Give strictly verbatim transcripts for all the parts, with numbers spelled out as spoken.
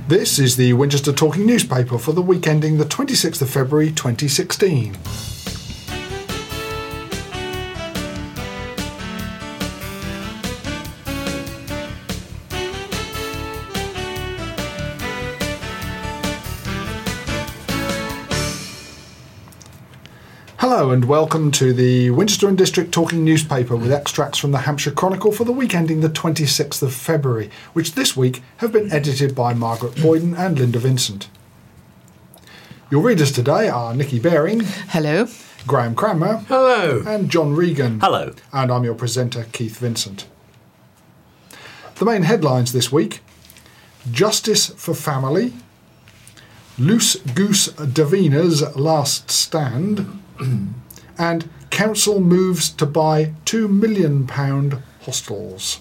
This is the Winchester Talking newspaper for the week ending the twenty-sixth of February twenty sixteen. Hello and welcome to the Winchester and District Talking newspaper with extracts from the Hampshire Chronicle for the week ending the twenty-sixth of February, which this week have been edited by Margaret Boyden and Linda Vincent. Your readers today are Nikki Baring. Hello. Graham Cranmer. Hello. And John Regan. Hello. And I'm your presenter, Keith Vincent. The main headlines this week: Justice for Family, Loose Goose Davina's Last Stand, and Council moves to buy two million pounds hostels.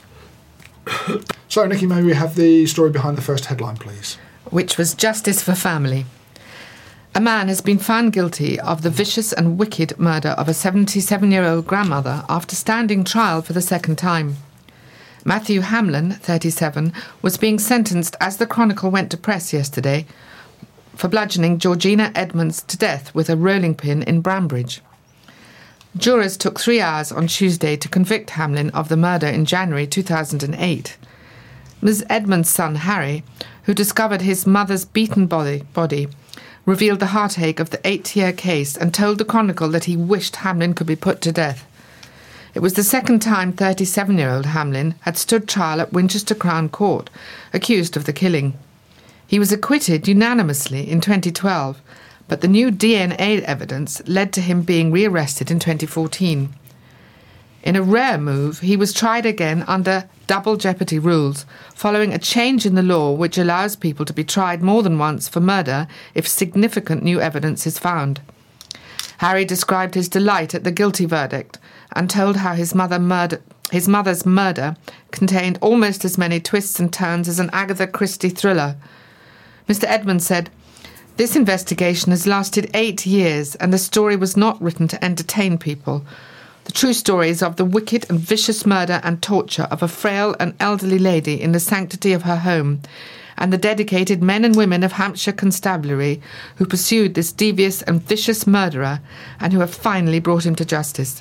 So, Nikki, may we have the story behind the first headline, please? Which was Justice for Family. A man has been found guilty of the vicious and wicked murder of a seventy-seven-year-old grandmother after standing trial for the second time. Matthew Hamlin, thirty-seven, was being sentenced as the Chronicle went to press yesterday for bludgeoning Georgina Edmonds to death with a rolling pin in Brambridge. Jurors took three hours on Tuesday to convict Hamlin of the murder in January two thousand eight. Miz Edmonds' son, Harry, who discovered his mother's beaten body, body, revealed the heartache of the eight-year case and told the Chronicle that he wished Hamlin could be put to death. It was the second time thirty-seven-year-old Hamlin had stood trial at Winchester Crown Court, accused of the killing. He was acquitted unanimously in twenty twelve, but the new D N A evidence led to him being rearrested in twenty fourteen. In a rare move, he was tried again under double jeopardy rules, following a change in the law which allows people to be tried more than once for murder if significant new evidence is found. Harry described his delight at the guilty verdict and told how his mother murder, his mother's murder contained almost as many twists and turns as an Agatha Christie thriller. Mister Edmonds said, "This investigation has lasted eight years and the story was not written to entertain people. The true story is of the wicked and vicious murder and torture of a frail and elderly lady in the sanctity of her home, and the dedicated men and women of Hampshire Constabulary who pursued this devious and vicious murderer and who have finally brought him to justice."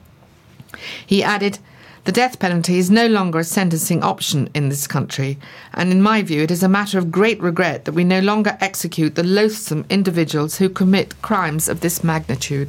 He added, "The death penalty is no longer a sentencing option in this country, and in my view it is a matter of great regret that we no longer execute the loathsome individuals who commit crimes of this magnitude."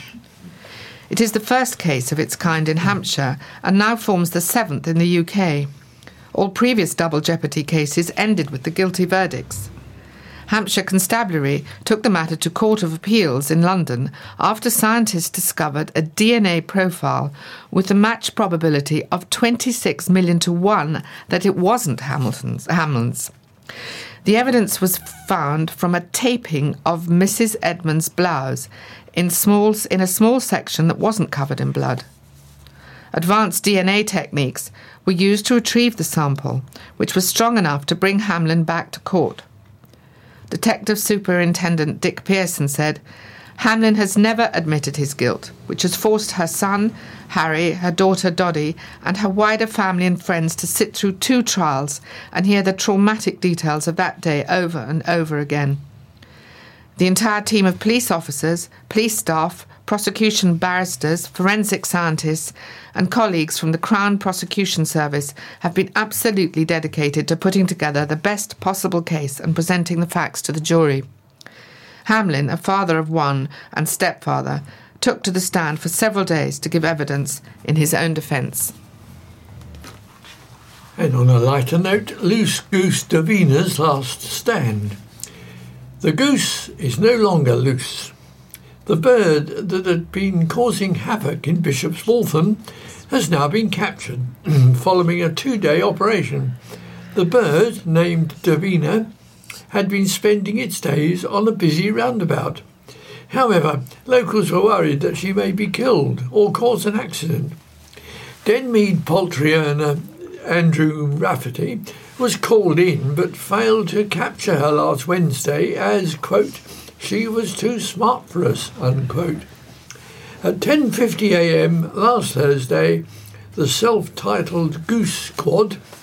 It is the first case of its kind in Hampshire and now forms the seventh in the U K. All previous double jeopardy cases ended with the guilty verdicts. Hampshire Constabulary took the matter to Court of Appeals in London after scientists discovered a D N A profile with a match probability of twenty-six million to one that it wasn't Hamilton's, Hamlin's. The evidence was found from a taping of Missus Edmonds' blouse in, small, in a small section that wasn't covered in blood. Advanced D N A techniques were used to retrieve the sample, which was strong enough to bring Hamlin back to court. Detective Superintendent Dick Pearson said, "Hamlin has never admitted his guilt, which has forced her son, Harry, her daughter Doddy, and her wider family and friends to sit through two trials and hear the traumatic details of that day over and over again." The entire team of police officers, police staff, prosecution barristers, forensic scientists, and colleagues from the Crown Prosecution Service have been absolutely dedicated to putting together the best possible case and presenting the facts to the jury. Hamlin, a father of one and stepfather, took to the stand for several days to give evidence in his own defence. And on a lighter note, Loose Goose Davina's Last Stand. The goose is no longer loose. The bird that had been causing havoc in Bishop's Waltham has now been captured following a two-day operation. The bird, named Davina, had been spending its days on a busy roundabout. However, locals were worried that she may be killed or cause an accident. Denmead poultry owner Andrew Rafferty was called in but failed to capture her last Wednesday as, quote, "she was too smart for us," unquote. At ten fifty a m last Thursday, the self-titled Goose Squad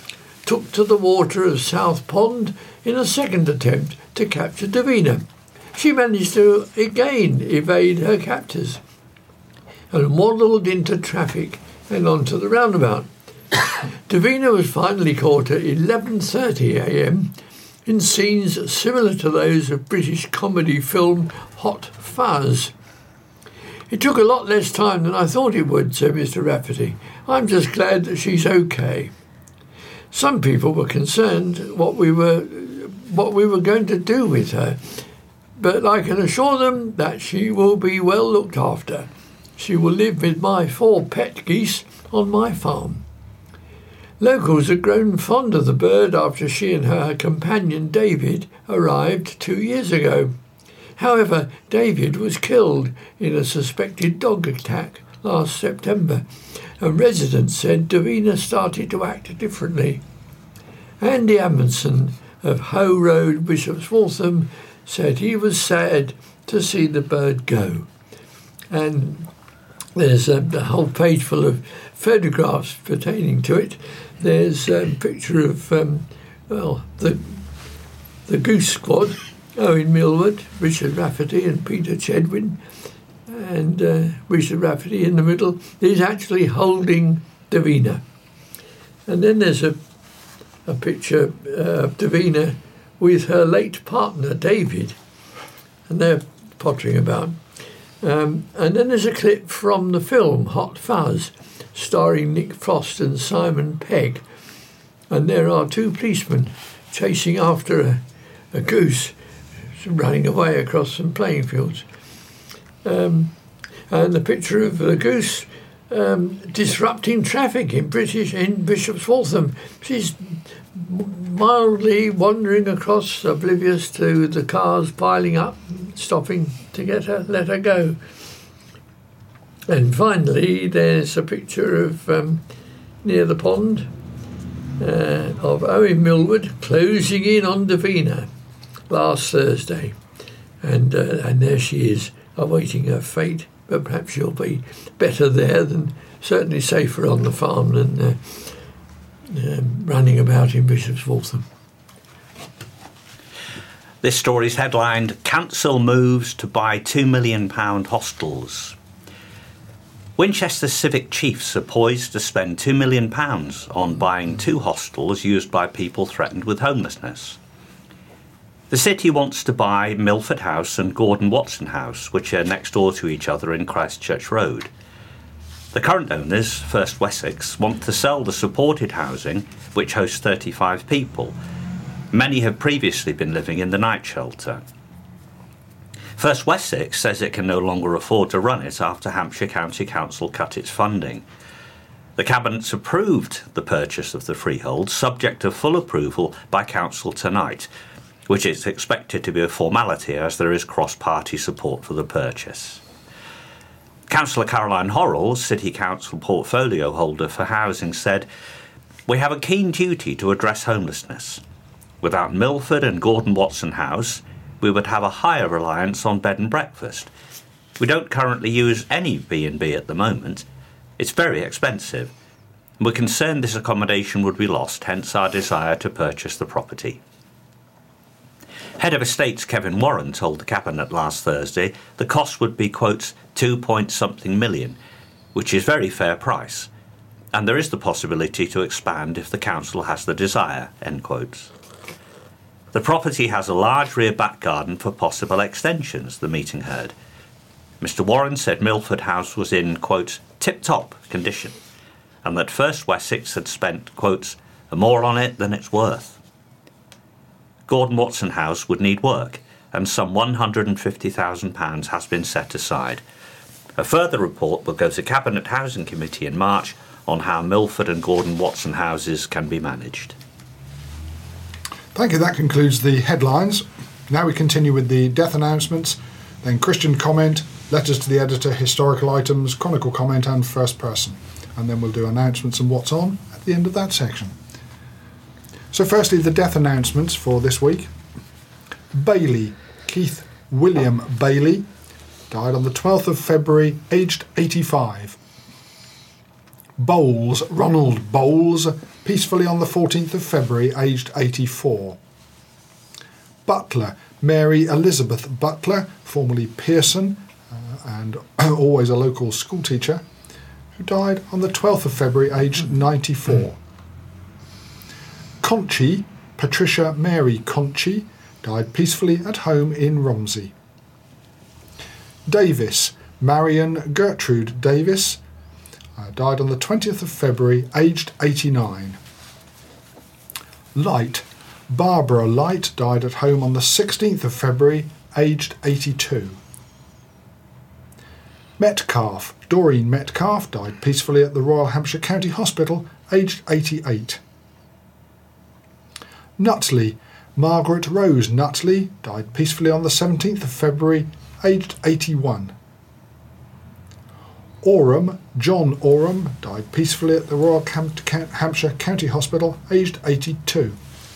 took to the water of South Pond in a second attempt to capture Davina. She managed to again evade her captors and waddled into traffic and onto the roundabout. Davina was finally caught at eleven thirty a m in scenes similar to those of British comedy film Hot Fuzz. "It took a lot less time than I thought it would," said Mister Rafferty. "I'm just glad that she's okay." Some people were concerned what we were what we were going to do with her, but I can assure them that she will be well looked after. She will live with my four pet geese on my farm. Locals had grown fond of the bird after she and her companion David arrived two years ago. However, David was killed in a suspected dog attack last September, and residents said Davina started to act differently. Andy Amundsen of Hoe Road, Bishop's Waltham, said he was sad to see the bird go. And there's a, a whole page full of photographs pertaining to it. There's a picture of, um, well, the the Goose Squad, Owen Millward, Richard Rafferty and Peter Chedwin, and uh, Richard Rafferty in the middle is actually holding Davina. And then there's a, a picture uh, of Davina with her late partner, David, and they're pottering about. Um, and then there's a clip from the film Hot Fuzz, starring Nick Frost and Simon Pegg. And there are two policemen chasing after a, a goose running away across some playing fields. Um, and the picture of the goose um, disrupting traffic in British in Bishop's Waltham. She's mildly wandering across, oblivious to the cars piling up, stopping to get her, let her go. And finally, there's a picture of um, near the pond uh, of Owen Millward closing in on Davina last Thursday, and uh, and there she is, awaiting her fate. But perhaps she'll be better there than, certainly safer on the farm than uh, uh, running about in Bishop's Waltham. This story's headlined, "Council moves to buy two million pounds hostels." Winchester Civic Chiefs are poised to spend two million pounds on buying two hostels used by people threatened with homelessness. The city wants to buy Milford House and Gordon Watson House, which are next door to each other in Christchurch Road. The current owners, First Wessex, want to sell the supported housing, which hosts thirty-five people. Many have previously been living in the night shelter. First Wessex says it can no longer afford to run it after Hampshire County Council cut its funding. The Cabinet's approved the purchase of the freehold, subject to full approval by Council tonight, which is expected to be a formality as there is cross-party support for the purchase. Councillor Caroline Horrell, City Council portfolio holder for housing, said, "We have a keen duty to address homelessness. Without Milford and Gordon Watson House, we would have a higher reliance on bed and breakfast. We don't currently use any B and B at the moment. It's very expensive. We're concerned this accommodation would be lost, hence our desire to purchase the property." Head of Estates Kevin Warren told the Cabinet last Thursday the cost would be, quote, two point something million, which is very fair price, and there is the possibility to expand if the council has the desire, end quotes. The property has a large rear back garden for possible extensions, the meeting heard. Mister Warren said Milford House was in, quote, tip-top condition, and that First Wessex had spent, quote, more on it than it's worth. Gordon Watson House would need work, and some one hundred fifty thousand pounds has been set aside. A further report will go to Cabinet Housing Committee in March on how Milford and Gordon Watson houses can be managed. Thank you. That concludes the headlines. Now we continue with the death announcements, then Christian comment, letters to the editor, historical items, chronicle comment and first person. And then we'll do announcements and what's on at the end of that section. So firstly, the death announcements for this week. Bailey, Keith William Bailey, died on the twelfth of February, aged eighty-five. Bowles, Ronald Bowles, peacefully on the fourteenth of February, aged eighty-four. Butler, Mary Elizabeth Butler, formerly Pearson, uh, and always a local schoolteacher, who died on the twelfth of February, aged ninety-four. Conchi, Patricia Mary Conchi, died peacefully at home in Romsey. Davis, Marion Gertrude Davis, uh, died on the twentieth of February, aged eighty-nine. Light, Barbara Light, died at home on the sixteenth of February, aged eighty-two. Metcalf, Doreen Metcalf, died peacefully at the Royal Hampshire County Hospital, aged eighty-eight. Nutley, Margaret Rose Nutley, died peacefully on the seventeenth of February, aged eighty-one. Oram, John Oram, died peacefully at the Royal Cam- Cam- Hampshire County Hospital, aged eighty-two.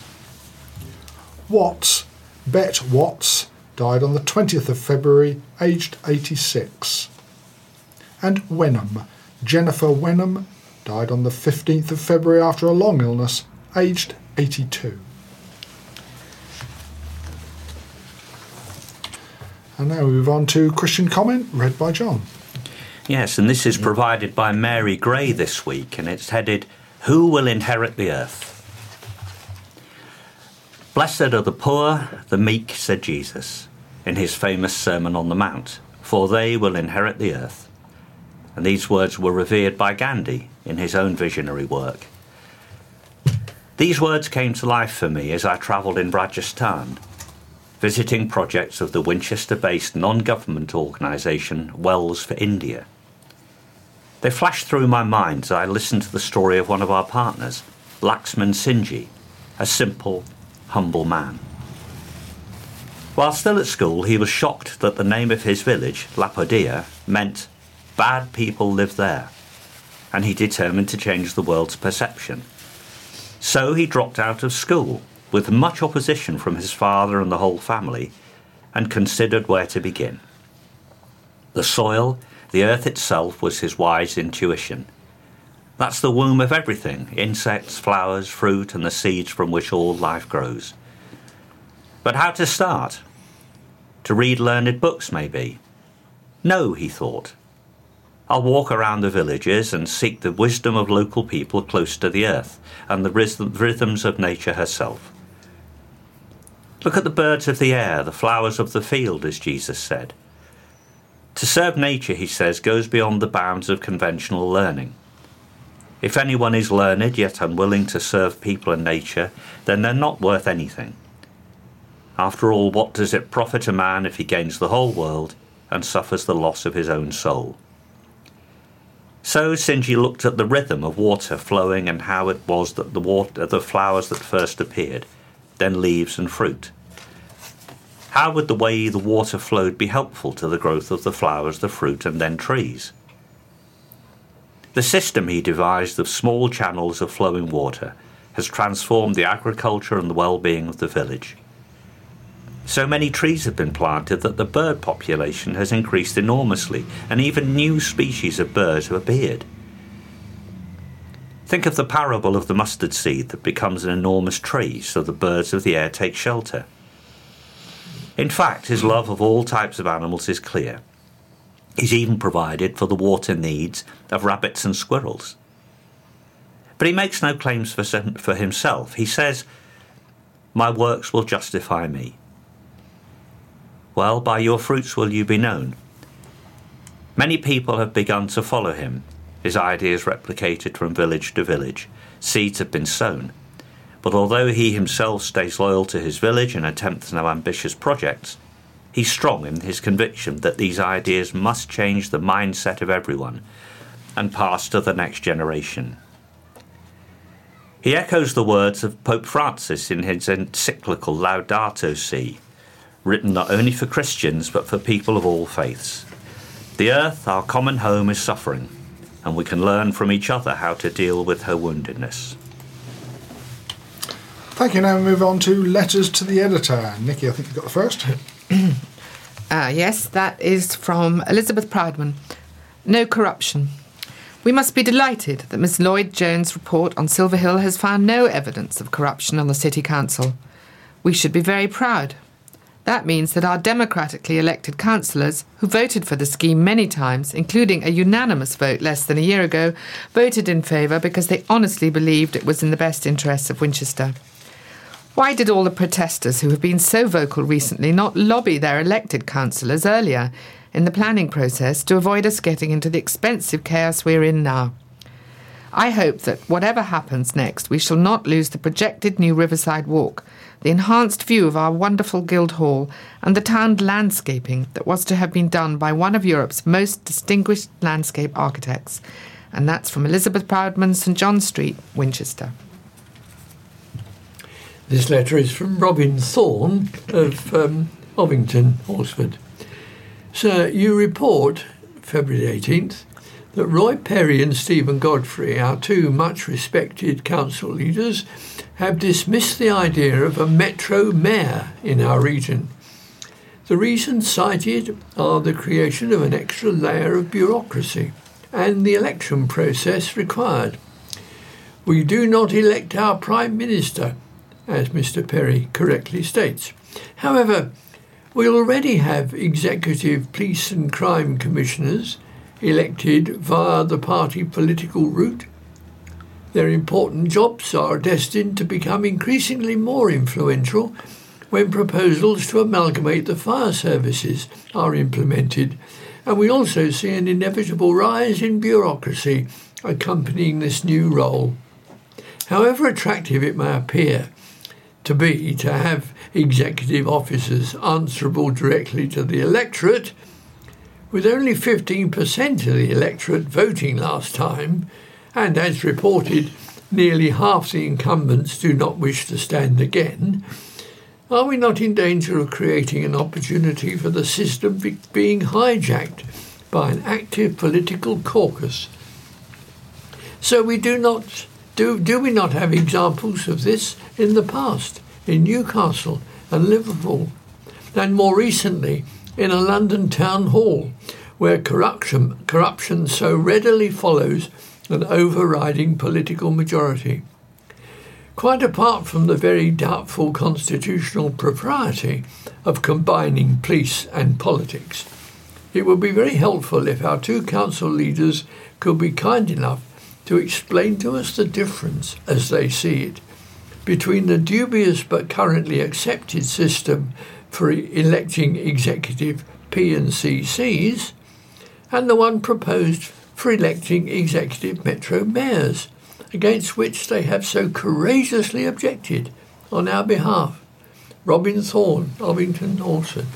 Watts, Bet Watts, died on the twentieth of February, aged eighty-six. And Wenham, Jennifer Wenham, died on the fifteenth of February after a long illness, aged eighty-two. And now we move on to Christian Comment, read by John. Yes, and this is provided by Mary Gray this week, and it's headed, Who Will Inherit the Earth? Blessed are the poor, the meek, said Jesus, in his famous Sermon on the Mount, for they will inherit the earth. And these words were revered by Gandhi in his own visionary work. These words came to life for me as I travelled in Rajasthan, visiting projects of the Winchester-based non-government organisation Wells for India. They flashed through my mind as I listened to the story of one of our partners, Laxman Singhi, a simple, humble man. While still at school, he was shocked that the name of his village, Lapodia, meant bad people live there, and he determined to change the world's perception. So he dropped out of school, with much opposition from his father and the whole family, and considered where to begin. The soil, the earth itself, was his wise intuition. That's the womb of everything, insects, flowers, fruit, and the seeds from which all life grows. But how to start? To read learned books, maybe? No, he thought. I'll walk around the villages and seek the wisdom of local people close to the earth and the rhythms of nature herself. Look at the birds of the air, the flowers of the field, as Jesus said. To serve nature, he says, goes beyond the bounds of conventional learning. If anyone is learned yet unwilling to serve people and nature, then they're not worth anything. After all, what does it profit a man if he gains the whole world and suffers the loss of his own soul? So Singhi looked at the rhythm of water flowing and how it was that the water, the flowers that first appeared, then leaves and fruit. How would the way the water flowed be helpful to the growth of the flowers, the fruit, and then trees? The system he devised of small channels of flowing water has transformed the agriculture and the well-being of the village. So many trees have been planted that the bird population has increased enormously, and even new species of birds have appeared. Think of the parable of the mustard seed that becomes an enormous tree so the birds of the air take shelter. In fact, his love of all types of animals is clear. He's even provided for the water needs of rabbits and squirrels. But he makes no claims for, for himself. He says, "My works will justify me." Well, by your fruits will you be known. Many people have begun to follow him. His ideas replicated from village to village. Seeds have been sown. But although he himself stays loyal to his village and attempts no ambitious projects, he's strong in his conviction that these ideas must change the mindset of everyone and pass to the next generation. He echoes the words of Pope Francis in his encyclical Laudato Si, written not only for Christians but for people of all faiths. The earth, our common home, is suffering, and we can learn from each other how to deal with her woundedness. Thank you. Now we move on to letters to the editor. Nikki, I think you got the first. uh, yes, that is from Elizabeth Proudman. No corruption. We must be delighted that Miss Lloyd-Jones' report on Silver Hill has found no evidence of corruption on the City Council. We should be very proud. That means that our democratically elected councillors, who voted for the scheme many times, including a unanimous vote less than a year ago, voted in favour because they honestly believed it was in the best interests of Winchester. Why did all the protesters who have been so vocal recently not lobby their elected councillors earlier in the planning process to avoid us getting into the expensive chaos we're in now? I hope that whatever happens next, we shall not lose the projected new Riverside Walk, the enhanced view of our wonderful Guildhall, and the town landscaping that was to have been done by one of Europe's most distinguished landscape architects. And that's from Elizabeth Proudman, St John Street, Winchester. This letter is from Robin Thorne of um, Ovington, Horsford. Sir, you report, February eighteenth, that Roy Perry and Stephen Godfrey, our two much respected council leaders, have dismissed the idea of a metro mayor in our region. The reasons cited are the creation of an extra layer of bureaucracy and the election process required. We do not elect our Prime Minister, as Mister Perry correctly states. However, we already have executive police and crime commissioners elected via the party political route. Their important jobs are destined to become increasingly more influential when proposals to amalgamate the fire services are implemented, and we also see an inevitable rise in bureaucracy accompanying this new role. However attractive it may appear to be to have executive officers answerable directly to the electorate, with only fifteen percent of the electorate voting last time, and as reported, nearly half the incumbents do not wish to stand again, are we not in danger of creating an opportunity for the system be- being hijacked by an active political caucus? So we do not do do we not have examples of this in the past, in Newcastle and Liverpool, and more recently in a London town hall, where corruption corruption so readily follows an overriding political majority? Quite apart from the very doubtful constitutional propriety of combining police and politics, it would be very helpful if our two council leaders could be kind enough to explain to us the difference, as they see it, between the dubious but currently accepted system for electing executive P and C Cs and the one proposed for electing executive metro mayors, against which they have so courageously objected on our behalf. Robin Thorne, Ovington, Horsford.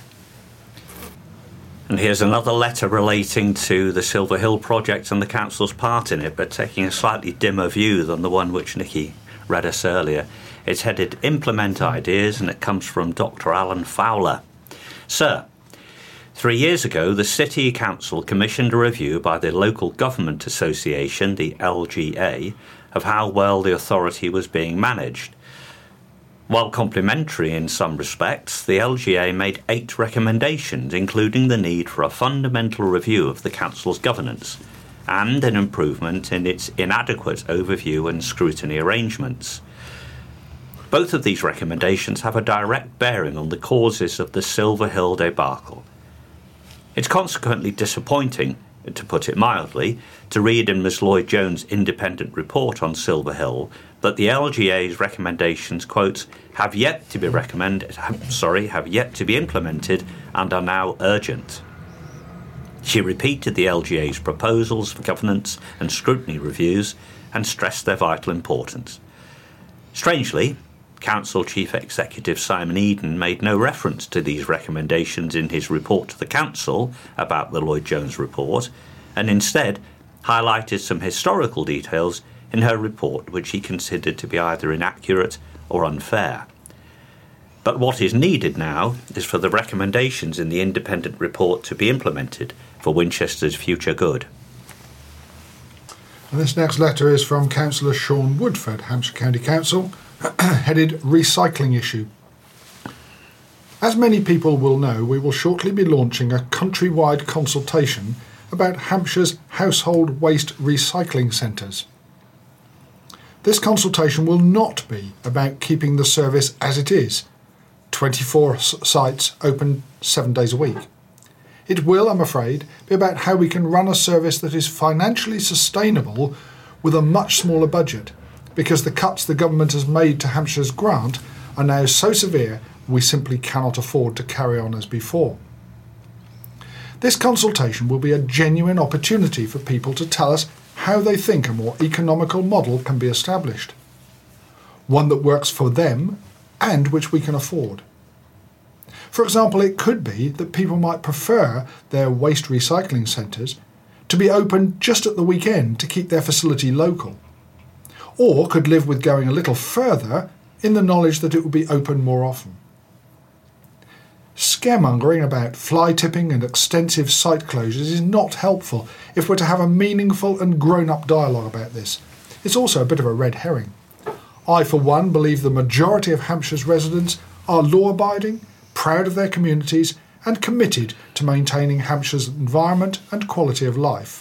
And here's another letter relating to the Silver Hill project and the council's part in it, but taking a slightly dimmer view than the one which Nikki read us earlier. It's headed Implement Ideas, and it comes from Doctor Alan Fowler. Sir, three years ago, the City Council commissioned a review by the Local Government Association, the L G A, of how well the authority was being managed. While complimentary in some respects, the L G A made eight recommendations, including the need for a fundamental review of the Council's governance and an improvement in its inadequate overview and scrutiny arrangements. Both of these recommendations have a direct bearing on the causes of the Silver Hill debacle. It's consequently disappointing, to put it mildly, to read in Miss Lloyd-Jones' independent report on Silver Hill that the L G A's recommendations, quote, have yet to be recommended, sorry, have yet to be implemented and are now urgent. She repeated the L G A's proposals for governance and scrutiny reviews and stressed their vital importance. Strangely, Council Chief Executive Simon Eden made no reference to these recommendations in his report to the Council about the Lloyd-Jones report, and instead highlighted some historical details in her report which he considered to be either inaccurate or unfair. But what is needed now is for the recommendations in the independent report to be implemented for Winchester's future good. And this next letter is from Councillor Sean Woodford, Hampshire County Council, headed Recycling Issue. As many people will know, we will shortly be launching a countrywide consultation about Hampshire's household waste recycling centres. This consultation will not be about keeping the service as it is, twenty-four s- sites open seven days a week. It will, I'm afraid, be about how we can run a service that is financially sustainable with a much smaller budget, because the cuts the government has made to Hampshire's grant are now so severe we simply cannot afford to carry on as before. This consultation will be a genuine opportunity for people to tell us how they think a more economical model can be established, one that works for them and which we can afford. For example, it could be that people might prefer their waste recycling centres to be open just at the weekend to keep their facility local, or could live with going a little further in the knowledge that it will be open more often. Scaremongering about fly tipping and extensive site closures is not helpful if we're to have a meaningful and grown-up dialogue about this. It's also a bit of a red herring. I, for one, believe the majority of Hampshire's residents are law-abiding, proud of their communities and committed to maintaining Hampshire's environment and quality of life.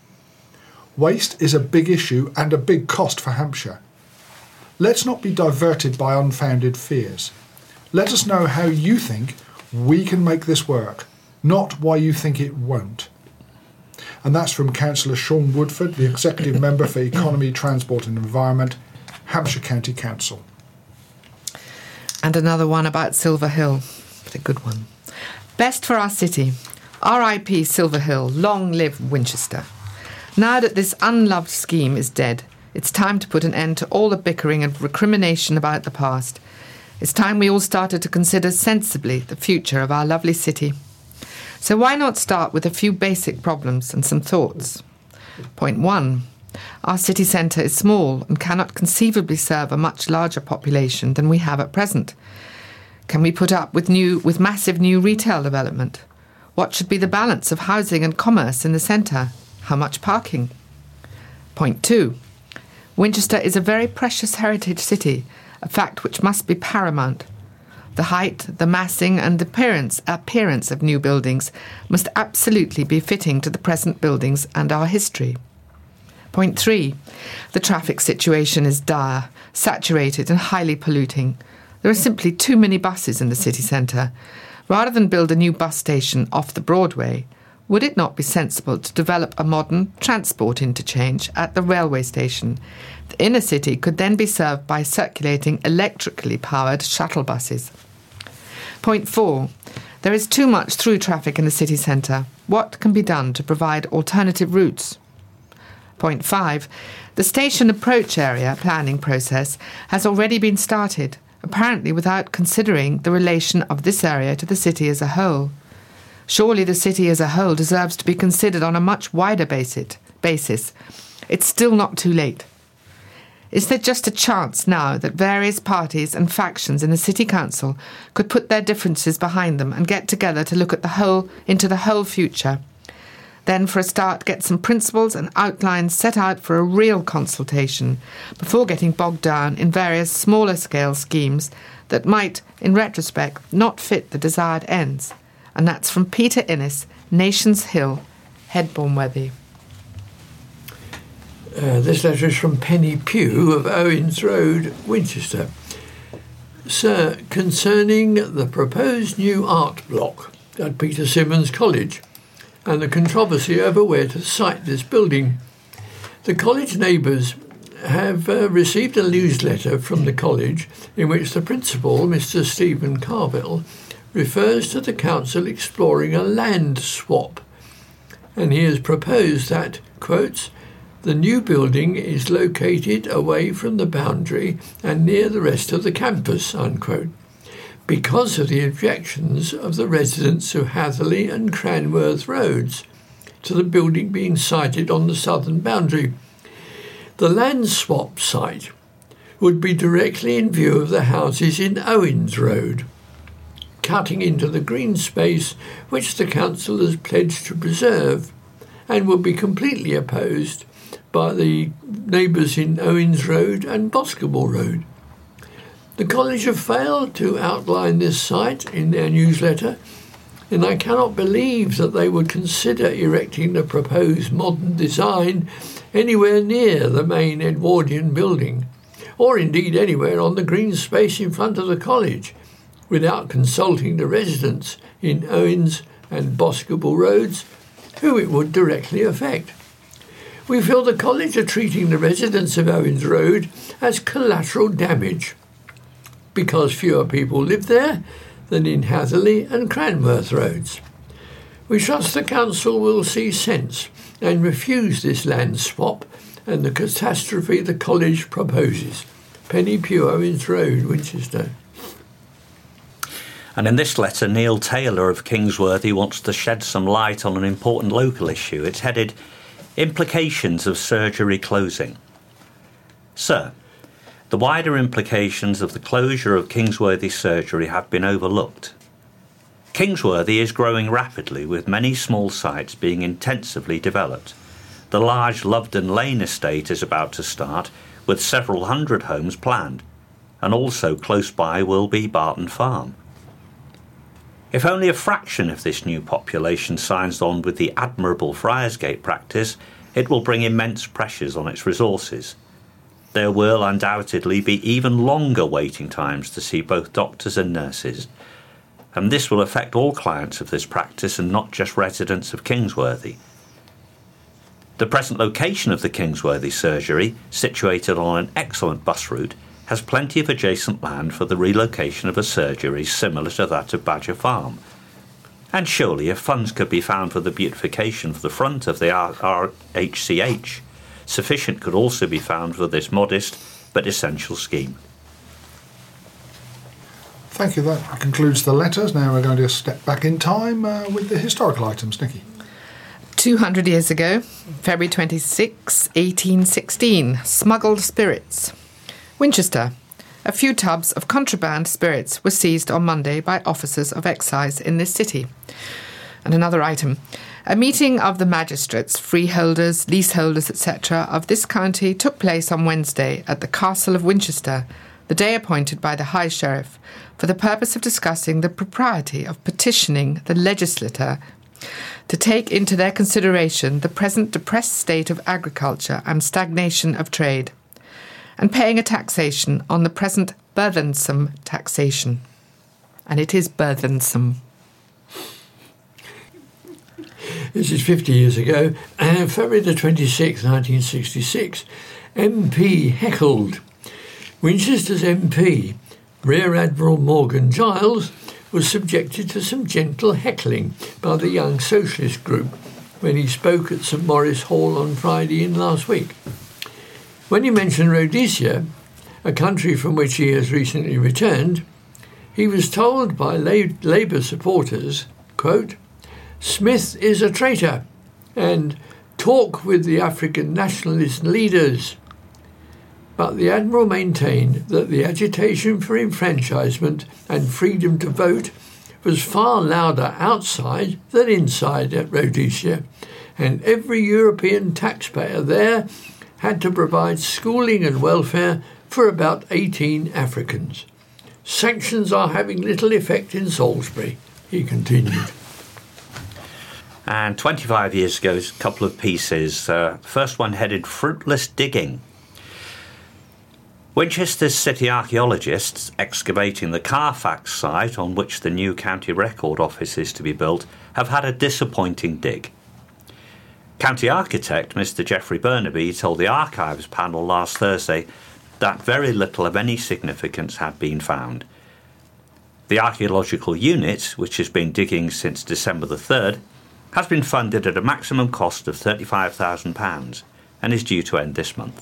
Waste is a big issue and a big cost for Hampshire. Let's not be diverted by unfounded fears. Let us know how you think we can make this work, not why you think it won't. And that's from Councillor Sean Woodford, the Executive Member for Economy, Transport and Environment, Hampshire County Council. And another one about Silver Hill, but a good one. Best for our city. R I P Silver Hill, long live Winchester. Now that this unloved scheme is dead, it's time to put an end to all the bickering and recrimination about the past. It's time we all started to consider sensibly the future of our lovely city. So why not start with a few basic problems and some thoughts? Point one. Our city centre is small and cannot conceivably serve a much larger population than we have at present. Can we put up with new, with massive new retail development? What should be the balance of housing and commerce in the centre? How much parking? Point two. Winchester is a very precious heritage city, a fact which must be paramount. The height, the massing and appearance, appearance of new buildings must absolutely be fitting to the present buildings and our history. Point three. The traffic situation is dire, saturated and highly polluting. There are simply too many buses in the city centre. Rather than build a new bus station off the Broadway, would it not be sensible to develop a modern transport interchange at the railway station? The inner city could then be served by circulating electrically powered shuttle buses. Point four. There is too much through traffic in the city centre. What can be done to provide alternative routes? Point five. The station approach area planning process has already been started, apparently without considering the relation of this area to the city as a whole. Surely the city as a whole deserves to be considered on a much wider basis. It's still not too late. Is there just a chance now that various parties and factions in the City Council could put their differences behind them and get together to look at the whole, into the whole future? Then, for a start, get some principles and outlines set out for a real consultation before getting bogged down in various smaller-scale schemes that might, in retrospect, not fit the desired ends. And that's from Peter Innes, Nations Hill, Headbourne-Wethy. Uh, this letter is from Penny Pugh of Owens Road, Winchester. Sir, concerning the proposed new art block at Peter Symonds College and the controversy over where to site this building, the college neighbours have uh, received a newsletter from the college in which the principal, Mister Stephen Carville, refers to the council exploring a land swap, and he has proposed that, quotes, the new building is located away from the boundary and near the rest of the campus, unquote, because of the objections of the residents of Hatherley and Cranworth Roads to the building being sited on the southern boundary. The land swap site would be directly in view of the houses in Owens Road, cutting into the green space which the council has pledged to preserve, and will be completely opposed by the neighbours in Owens Road and Boscombe Road. The college have failed to outline this site in their newsletter, and I cannot believe that they would consider erecting the proposed modern design anywhere near the main Edwardian building, or indeed anywhere on the green space in front of the college, without consulting the residents in Owens and Boscobel Roads, who it would directly affect. We feel the college are treating the residents of Owens Road as collateral damage, because fewer people live there than in Hatherley and Cranworth Roads. We trust the council will see sense and refuse this land swap and the catastrophe the college proposes. Penny Pew, Owens Road, Winchester. And in this letter, Neil Taylor of Kingsworthy wants to shed some light on an important local issue. It's headed, Implications of Surgery Closing. Sir, the wider implications of the closure of Kingsworthy surgery have been overlooked. Kingsworthy is growing rapidly, with many small sites being intensively developed. The large Lovedon Lane estate is about to start, with several hundred homes planned, and also close by will be Barton Farm. If only a fraction of this new population signs on with the admirable Friarsgate practice, it will bring immense pressures on its resources. There will undoubtedly be even longer waiting times to see both doctors and nurses, and this will affect all clients of this practice and not just residents of Kingsworthy. The present location of the Kingsworthy surgery, situated on an excellent bus route, has plenty of adjacent land for the relocation of a surgery similar to that of Badger Farm. And surely if funds could be found for the beautification of the front of the R H C H, sufficient could also be found for this modest but essential scheme. Thank you. That concludes the letters. Now we're going to step back in time uh, with the historical items. Nikki. Two hundred years ago, February twenty-sixth, eighteen sixteen, smuggled spirits. Winchester. A few tubs of contraband spirits were seized on Monday by officers of excise in this city. And another item. A meeting of the magistrates, freeholders, leaseholders, et cetera of this county took place on Wednesday at the Castle of Winchester, the day appointed by the High Sheriff, for the purpose of discussing the propriety of petitioning the legislature to take into their consideration the present depressed state of agriculture and stagnation of trade, and paying a taxation on the present burthensome taxation. And it is burthensome. This is fifty years ago, and February the twenty-sixth, nineteen sixty-six, M P heckled. Winchester's M P, Rear Admiral Morgan Giles, was subjected to some gentle heckling by the Young Socialist group when he spoke at St Maurice Hall on Friday in last week. When he mentioned Rhodesia, a country from which he has recently returned, he was told by Labour supporters, quote, "Smith is a traitor," and "talk with the African nationalist leaders." But the Admiral maintained that the agitation for enfranchisement and freedom to vote was far louder outside than inside at Rhodesia, and every European taxpayer there had to provide schooling and welfare for about eighteen Africans. Sanctions are having little effect in Salisbury, he continued. And twenty-five years ago, a couple of pieces. Uh, first one headed Fruitless Digging. Winchester's city archaeologists excavating the Carfax site on which the new county record office is to be built have had a disappointing dig. County architect Mister Geoffrey Burnaby told the archives panel last Thursday that very little of any significance had been found. The archaeological unit, which has been digging since December the third, has been funded at a maximum cost of thirty-five thousand pounds and is due to end this month.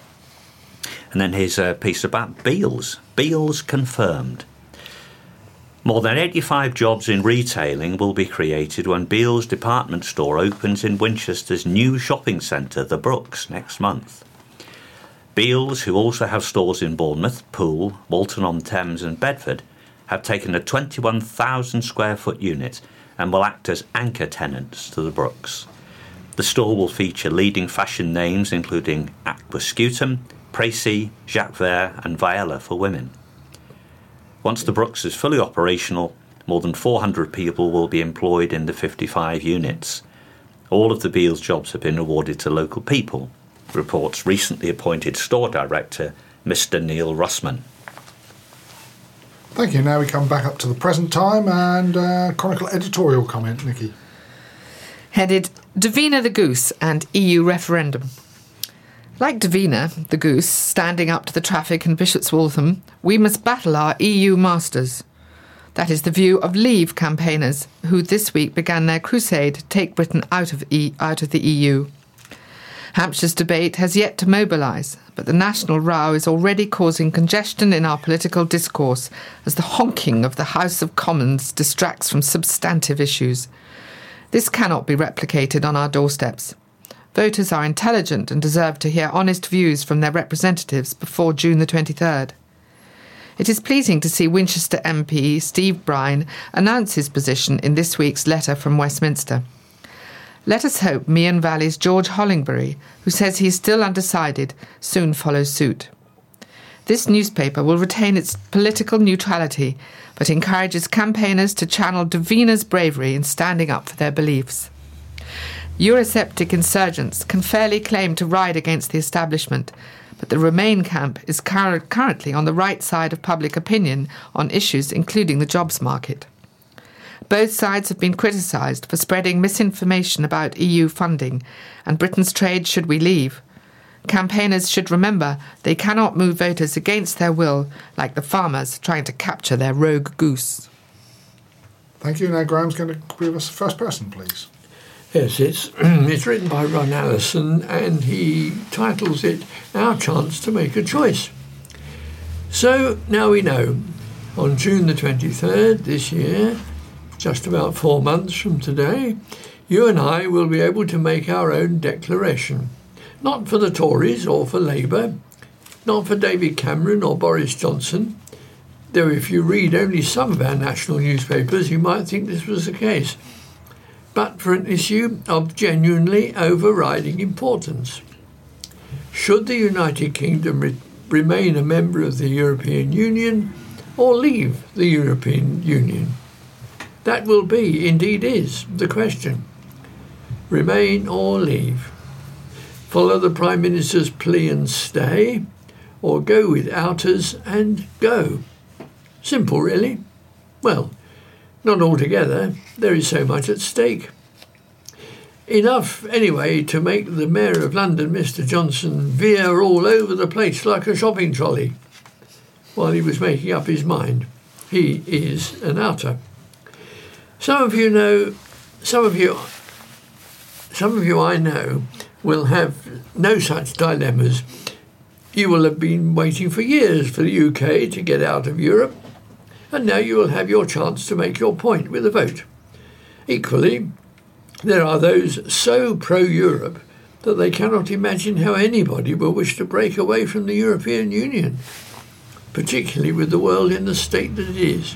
And then here's a piece about Beals. Beals confirmed. More than eighty-five jobs in retailing will be created when Beals department store opens in Winchester's new shopping centre, The Brooks, next month. Beals, who also have stores in Bournemouth, Poole, Walton-on-Thames and Bedford, have taken a twenty-one thousand square foot unit and will act as anchor tenants to The Brooks. The store will feature leading fashion names including Aqua Scutum, Précy, Jacques Vert and Viella for women. Once the Brooks is fully operational, more than four hundred people will be employed in the fifty-five units. All of the Beales jobs have been awarded to local people, reports recently appointed store director Mister Neil Russman. Thank you. Now we come back up to the present time and uh, Chronicle editorial comment, Nikki. Headed Davina the Goose and E U referendum. Like Davina the Goose standing up to the traffic in Bishop's Waltham, we must battle our E U masters. That is the view of Leave campaigners who this week began their crusade to take Britain out of, e- out of the E U. Hampshire's debate has yet to mobilise, but the national row is already causing congestion in our political discourse as the honking of the House of Commons distracts from substantive issues. This cannot be replicated on our doorsteps. Voters are intelligent and deserve to hear honest views from their representatives before June the twenty-third. It is pleasing to see Winchester M P Steve Brine announce his position in this week's letter from Westminster. Let us hope Meon Valley's George Hollingbury, who says he is still undecided, soon follows suit. This newspaper will retain its political neutrality, but encourages campaigners to channel Davina's bravery in standing up for their beliefs. Eurosceptic insurgents can fairly claim to ride against the establishment, but the Remain camp is cur- currently on the right side of public opinion on issues including the jobs market. Both sides have been criticised for spreading misinformation about E U funding and Britain's trade should we leave. Campaigners should remember they cannot move voters against their will like the farmers trying to capture their rogue goose. Thank you. Now Graham's going to give us the first person, please. Yes, it's, it's written by Ron Allison and he titles it Our Chance to Make a Choice. So now we know, on June the twenty-third this year, just about four months from today, you and I will be able to make our own declaration. Not for the Tories or for Labour, not for David Cameron or Boris Johnson, though if you read only some of our national newspapers you might think this was the case, but for an issue of genuinely overriding importance. Should the United Kingdom re- remain a member of the European Union or leave the European Union? That will be, indeed is, the question. Remain or leave? Follow the Prime Minister's plea and stay, or go with outers and go? Simple, really. Well, not altogether. There is so much at stake. Enough, anyway, to make the Mayor of London, Mister Johnson, veer all over the place like a shopping trolley while he was making up his mind. He is an outer. Some of you know, some of you, some of you I know will have no such dilemmas. You will have been waiting for years for the U K to get out of Europe, and now you will have your chance to make your point with a vote. Equally, there are those so pro-Europe that they cannot imagine how anybody will wish to break away from the European Union, particularly with the world in the state that it is.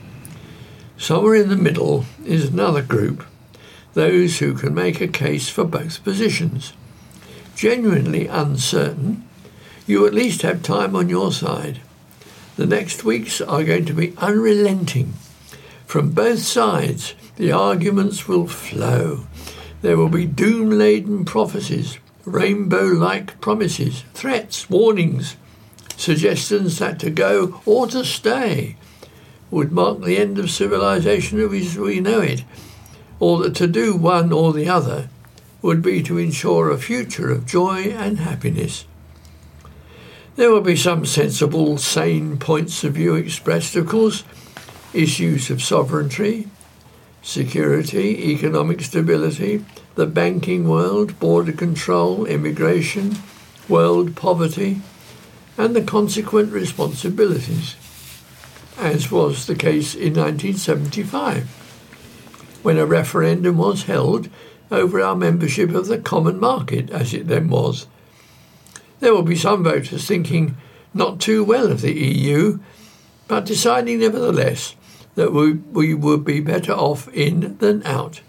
Somewhere in the middle is another group, those who can make a case for both positions. Genuinely uncertain, you at least have time on your side. The next weeks are going to be unrelenting. From both sides, the arguments will flow. There will be doom-laden prophecies, rainbow-like promises, threats, warnings, suggestions that to go or to stay would mark the end of civilization as we know it, or that to do one or the other would be to ensure a future of joy and happiness. There will be some sensible, sane points of view expressed, of course, issues of sovereignty, security, economic stability, the banking world, border control, immigration, world poverty, and the consequent responsibilities, as was the case in nineteen seventy-five, when a referendum was held over our membership of the common market, as it then was. There will be some voters thinking not too well of the E U, but deciding nevertheless that we, we would be better off in than out.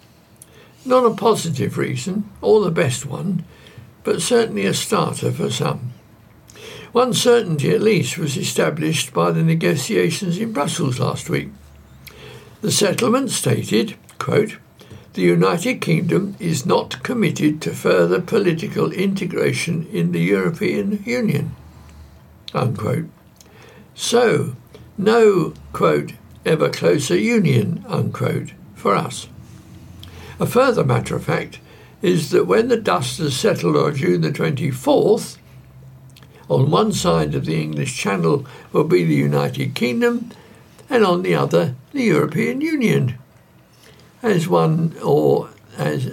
Not a positive reason, or the best one, but certainly a starter for some. One certainty at least was established by the negotiations in Brussels last week. The settlement stated, quote, "The United Kingdom is not committed to further political integration in the European Union," unquote. So, no, quote, "ever closer union," unquote, for us. A further matter of fact is that when the dust has settled on June the twenty-fourth, on one side of the English Channel will be the United Kingdom, and on the other, the European Union, as one or as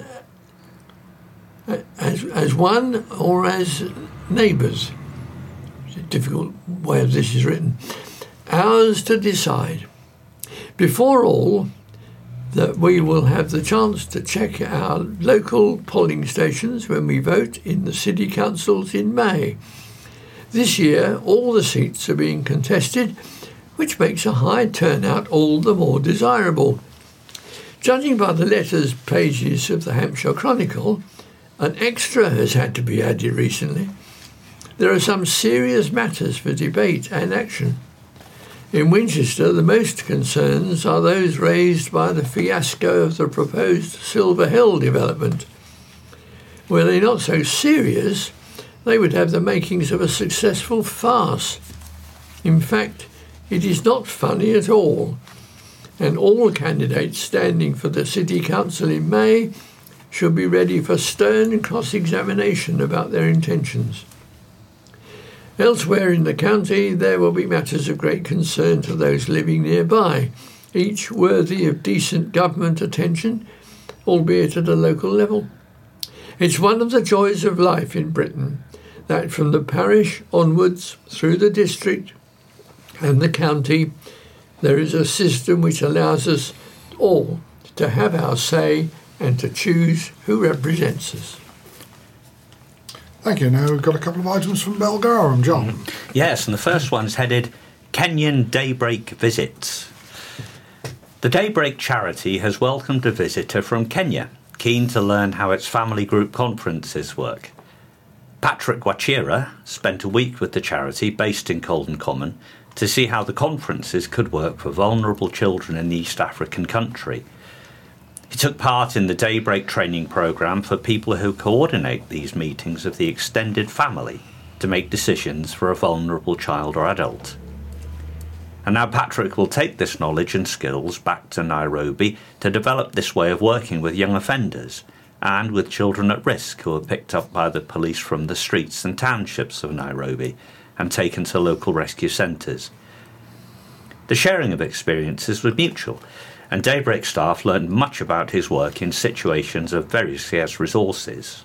as as one or as neighbours. It's a difficult way of this is written. Ours to decide. Before all, that we will have the chance to check our local polling stations when we vote in the city councils in May. This year, all the seats are being contested, which makes a high turnout all the more desirable. Judging by the letters pages of the Hampshire Chronicle, an extra has had to be added recently. There are some serious matters for debate and action. In Winchester, the most concerns are those raised by the fiasco of the proposed Silver Hill development. Were they not so serious, they would have the makings of a successful farce. In fact, it is not funny at all, and all candidates standing for the City Council in May should be ready for stern cross-examination about their intentions. Elsewhere in the county, there will be matters of great concern to those living nearby, each worthy of decent government attention, albeit at a local level. It's one of the joys of life in Britain that from the parish onwards, through the district and the county, there is a system which allows us all to have our say and to choose who represents us. Thank you. Now we've got a couple of items from Belgarum, John. Mm. Yes, and the first one's headed Kenyan Daybreak Visits. The Daybreak charity has welcomed a visitor from Kenya, keen to learn how its family group conferences work. Patrick Wachira spent a week with the charity based in Colden Common to see how the conferences could work for vulnerable children in the East African country. He took part in the Daybreak training programme for people who coordinate these meetings of the extended family to make decisions for a vulnerable child or adult. And now Patrick will take this knowledge and skills back to Nairobi to develop this way of working with young offenders and with children at risk who are picked up by the police from the streets and townships of Nairobi and taken to local rescue centres. The sharing of experiences was mutual, and Daybreak staff learned much about his work in situations of very scarce resources.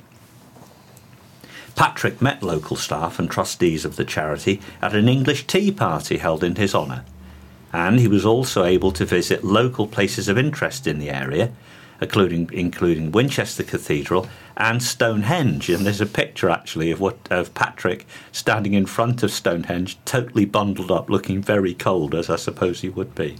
Patrick met local staff and trustees of the charity at an English tea party held in his honour, and he was also able to visit local places of interest in the area, including, including Winchester Cathedral and Stonehenge. And there's a picture actually of, what, of Patrick standing in front of Stonehenge, totally bundled up, looking very cold, as I suppose he would be.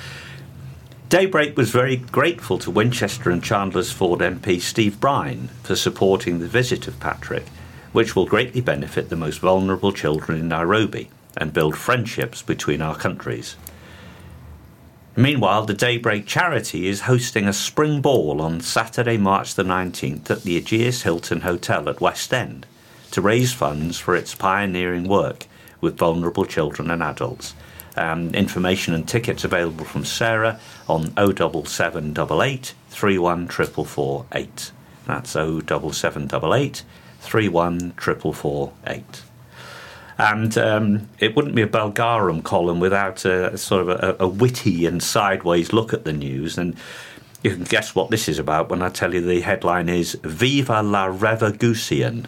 Daybreak was very grateful to Winchester and Chandler's Ford M P Steve Brine for supporting the visit of Patrick, which will greatly benefit the most vulnerable children in Nairobi and build friendships between our countries. Meanwhile, the Daybreak charity is hosting a spring ball on Saturday, March the nineteenth at the Aegeus Hilton Hotel at West End to raise funds for its pioneering work with vulnerable children and adults. Um, information and tickets available from Sarah on oh double seven eight eight, three one four four four eight. That's oh double seven eight eight, three one four four four eight. And um, it wouldn't be a Belgarum column without a, a sort of a, a witty and sideways look at the news. And you can guess what this is about when I tell you the headline is Viva la Revolution.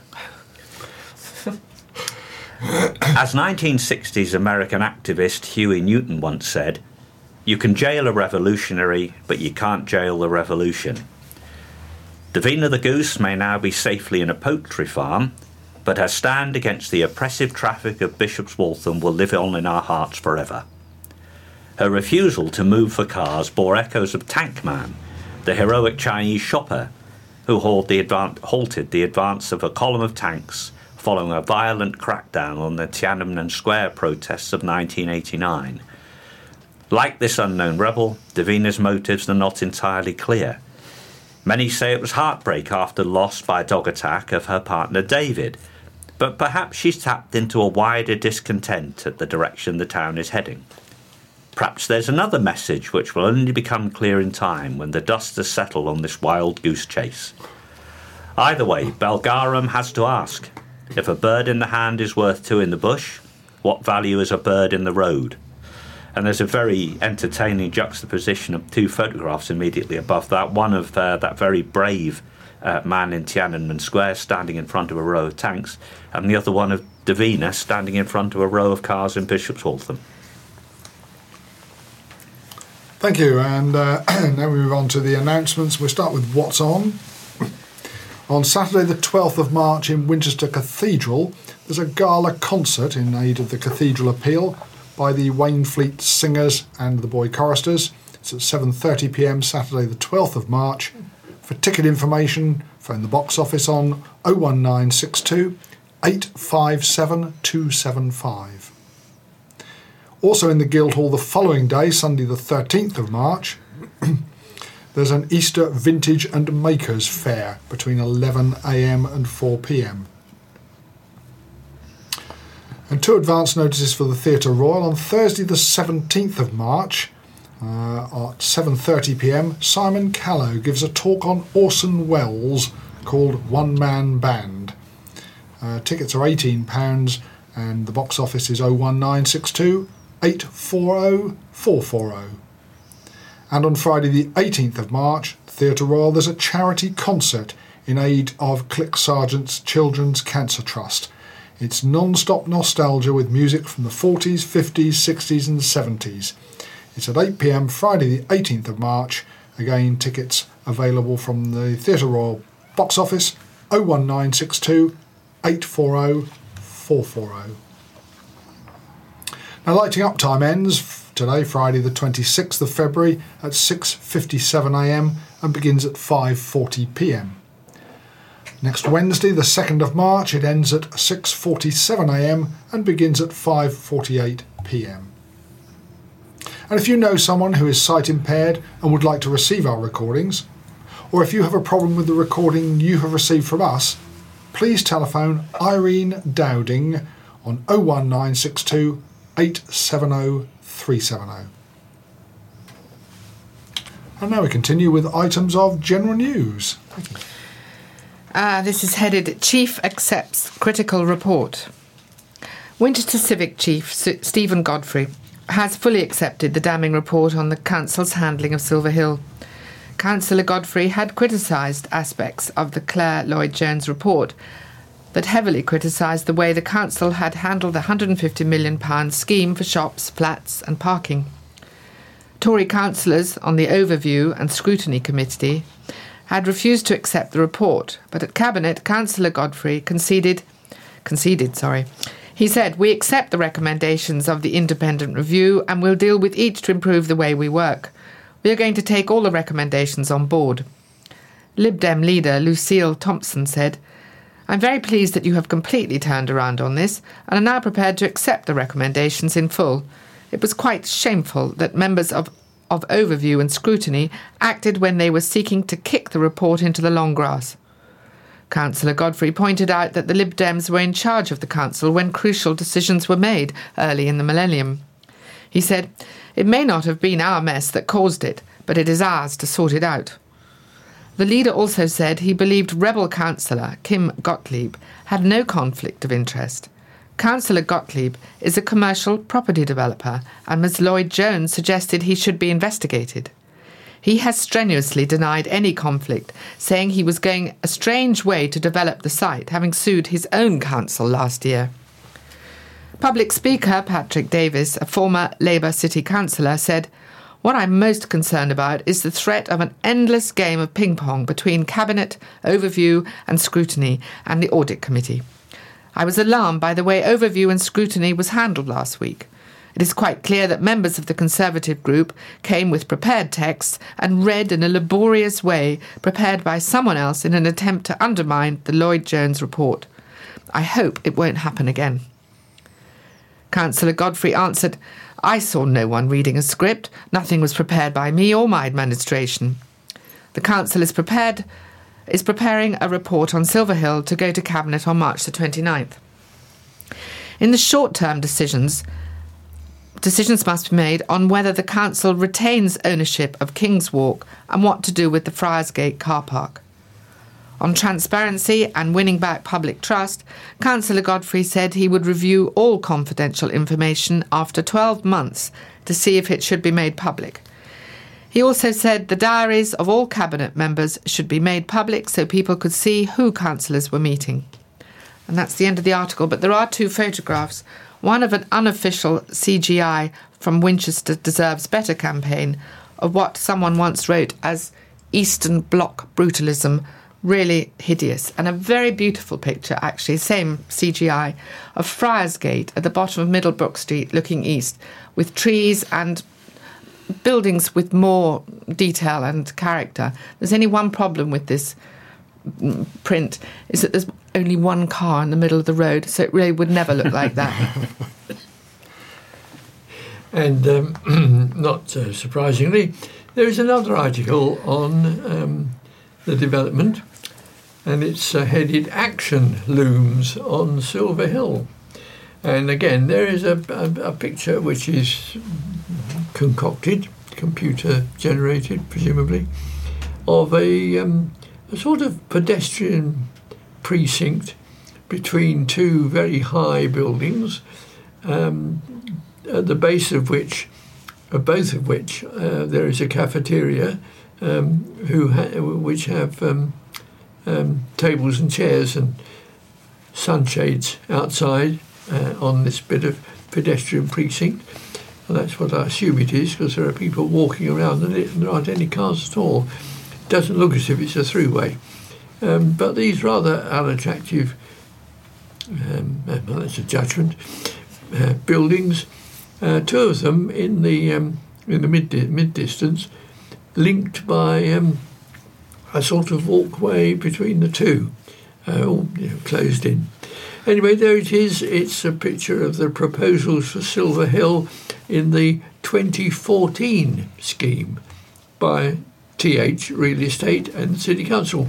As nineteen sixties American activist Huey Newton once said, "You can jail a revolutionary, but you can't jail the revolution." Davina the goose may now be safely in a poultry farm, but her stand against the oppressive traffic of Bishop's Waltham will live on in our hearts forever. Her refusal to move for cars bore echoes of Tank Man, the heroic Chinese shopper who halted the advance of a column of tanks following a violent crackdown on the Tiananmen Square protests of nineteen eighty-nine. Like this unknown rebel, Davina's motives are not entirely clear. Many say it was heartbreak after loss by dog attack of her partner David, but perhaps she's tapped into a wider discontent at the direction the town is heading. Perhaps there's another message which will only become clear in time when the dust has settled on this wild goose chase. Either way, Belgarum has to ask, if a bird in the hand is worth two in the bush, what value is a bird in the road? And there's a very entertaining juxtaposition of two photographs immediately above that, one of uh, that very brave uh, man in Tiananmen Square standing in front of a row of tanks, and the other one of Davina standing in front of a row of cars in Bishop's Waltham. Thank you, and uh, now we move on to the announcements. We'll start with what's on. On Saturday the twelfth of March in Winchester Cathedral, there's a gala concert in aid of the Cathedral Appeal by the Wainfleet Singers and the Boy Choristers. It's at seven thirty p m Saturday the twelfth of March. For ticket information, phone the box office on oh one nine six two, eight five seven, two seven five. Also in the Guildhall the following day, Sunday the thirteenth of March, there's an Easter Vintage and Makers Fair between eleven a m and four p m. And two advance notices for the Theatre Royal. On Thursday the seventeenth of March uh, at seven thirty p m, Simon Callow gives a talk on Orson Welles called One Man Band. Uh, tickets are eighteen pounds and the box office is oh one nine six two, eight four oh, four four oh. And on Friday the eighteenth of March, Theatre Royal, there's a charity concert in aid of Click Sargent's Children's Cancer Trust. It's non-stop nostalgia with music from the forties, fifties, sixties and seventies. It's at eight p m Friday the eighteenth of March. Again, tickets available from the Theatre Royal box office oh one nine six two, eight four oh, four four oh. Now, lighting up time ends today, Friday the twenty-sixth of February at six fifty-seven a m and begins at five forty p m. Next Wednesday, the second of March, it ends at six forty-seven a m and begins at five forty-eight p m. And if you know someone who is sight impaired and would like to receive our recordings, or if you have a problem with the recording you have received from us, please telephone Irene Dowding on oh one nine six two, eight seven oh, three seven oh. And now we continue with items of general news. Thank you. Uh, this is headed Chief Accepts Critical Report. Winchester Civic Chief S- Stephen Godfrey has fully accepted the damning report on the Council's handling of Silver Hill. Councillor Godfrey had criticised aspects of the Claire Lloyd-Jones report that heavily criticised the way the Council had handled the one hundred fifty million pounds scheme for shops, flats and parking. Tory councillors on the Overview and Scrutiny Committee had refused to accept the report, but at Cabinet, Councillor Godfrey conceded, conceded, sorry. He said, "We accept the recommendations of the independent review and we'll deal with each to improve the way we work. We are going to take all the recommendations on board." Lib Dem leader Lucille Thompson said, "I'm very pleased that you have completely turned around on this and are now prepared to accept the recommendations in full. It was quite shameful that members of, of Overview and Scrutiny acted when they were seeking to kick the report into the long grass." Councillor Godfrey pointed out that the Lib Dems were in charge of the Council when crucial decisions were made early in the millennium. He said, "It may not have been our mess that caused it, but it is ours to sort it out." The leader also said he believed rebel councillor Kim Gottlieb had no conflict of interest. Councillor Gottlieb is a commercial property developer, and Miz Lloyd-Jones suggested he should be investigated. He has strenuously denied any conflict, saying he was going a strange way to develop the site, having sued his own council last year. Public Speaker Patrick Davis, a former Labour City councillor, said, "What I'm most concerned about is the threat of an endless game of ping-pong between Cabinet, Overview and Scrutiny and the Audit Committee. I was alarmed by the way Overview and Scrutiny was handled last week. It is quite clear that members of the Conservative group came with prepared texts and read in a laborious way prepared by someone else in an attempt to undermine the Lloyd-Jones report. I hope it won't happen again." Councillor Godfrey answered, I saw no one reading a script. Nothing was prepared by me or my administration. The council is prepared is preparing a report on Silver Hill to go to Cabinet on March the twenty-ninth. In the short-term decisions, decisions must be made on whether the council retains ownership of King's Walk and what to do with the Friars Gate car park. On transparency and winning back public trust, Councillor Godfrey said he would review all confidential information after twelve months to see if it should be made public. He also said the diaries of all cabinet members should be made public so people could see who councillors were meeting. And that's the end of the article, but there are two photographs, one of an unofficial C G I from Winchester Deserves Better campaign of what someone once wrote as Eastern Bloc brutalism, really hideous, and a very beautiful picture, actually, same C G I, of Friars Gate at the bottom of Middlebrook Street looking east, with trees and buildings with more detail and character. There's only one problem with this print, is that there's only one car in the middle of the road, so it really would never look like that. And um, not uh, surprisingly, there is another article on um, the development, and it's uh, headed Action Looms on Silver Hill. And again, there is a, a, a picture which is concocted, computer generated presumably, of a, um, a sort of pedestrian precinct between two very high buildings, um, at the base of which, uh, both of which, uh, there is a cafeteria, um, who ha- which have um, um, tables and chairs and sunshades outside uh, on this bit of pedestrian precinct. And that's what I assume it is, because there are people walking around and, it, and there aren't any cars at all. It doesn't look as if it's a throughway. Um, but these rather unattractive, um, well, that's a judgment, uh, buildings, uh, two of them in the um, in the mid mid distance, linked by um, a sort of walkway between the two, uh, all you know, closed in. Anyway, there it is. It's a picture of the proposals for Silver Hill in the twenty fourteen scheme by T H Real Estate and City Council.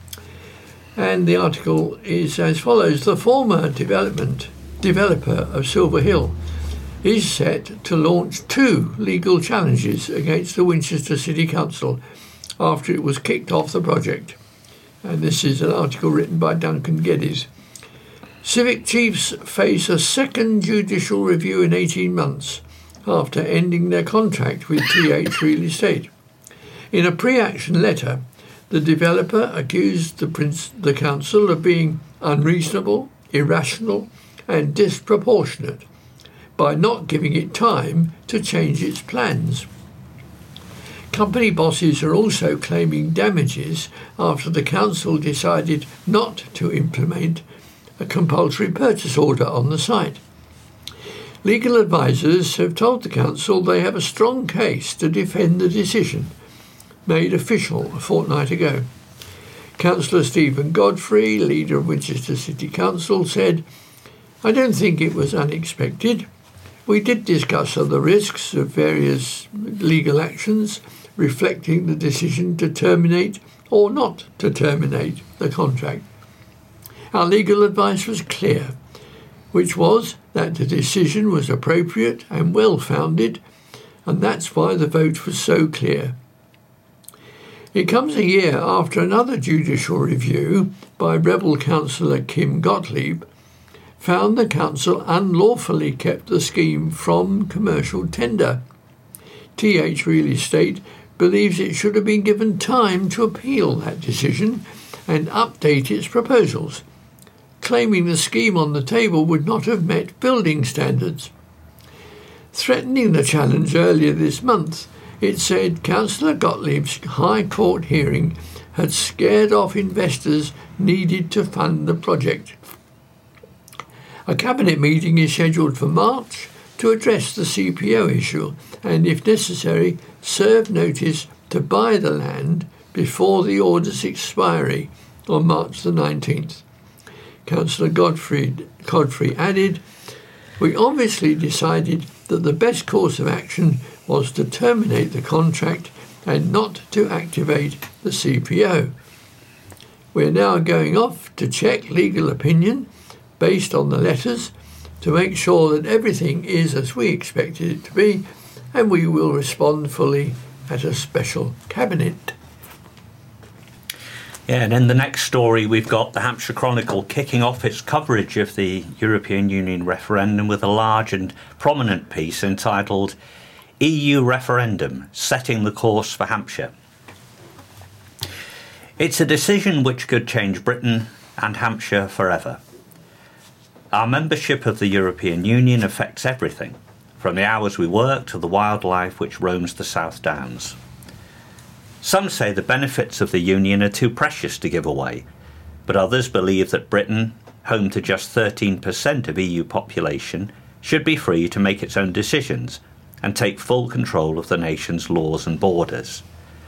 And the article is as follows. The former development developer of Silver Hill is set to launch two legal challenges against the Winchester City Council after it was kicked off the project. And this is an article written by Duncan Geddes. Civic chiefs face a second judicial review in eighteen months after ending their contract with T H Real Estate. In a pre-action letter, the developer accused the, prince, the council of being unreasonable, irrational and disproportionate by not giving it time to change its plans. Company bosses are also claiming damages after the council decided not to implement a compulsory purchase order on the site. Legal advisers have told the council they have a strong case to defend the decision made official a fortnight ago. Councillor Stephen Godfrey, leader of Winchester City Council, said, "I don't think it was unexpected. We did discuss other risks of various legal actions, reflecting the decision to terminate or not to terminate the contract. Our legal advice was clear, which was that the decision was appropriate and well-founded, and that's why the vote was so clear. It comes a year after another judicial review by rebel councillor Kim Gottlieb found the council unlawfully kept the scheme from commercial tender. T H Real Estate believes it should have been given time to appeal that decision and update its proposals, claiming the scheme on the table would not have met building standards. Threatening the challenge earlier this month, it said Councillor Gottlieb's High Court hearing had scared off investors needed to fund the project. A cabinet meeting is scheduled for March to address the C P O issue and, if necessary, serve notice to buy the land before the order's expiry on March the nineteenth. Councillor Godfrey, Godfrey added, We obviously decided that the best course of action was to terminate the contract and not to activate the C P O. We're now going off to check legal opinion based on the letters to make sure that everything is as we expected it to be, and we will respond fully at a special cabinet. Yeah, and in the next story we've got the Hampshire Chronicle kicking off its coverage of the European Union referendum with a large and prominent piece entitled E U Referendum, Setting the Course for Hampshire. It's a decision which could change Britain and Hampshire forever. Our membership of the European Union affects everything, from the hours we work to the wildlife which roams the South Downs. Some say the benefits of the Union are too precious to give away, but others believe that Britain, home to just thirteen percent of E U population, should be free to make its own decisions and take full control of the nation's laws and borders.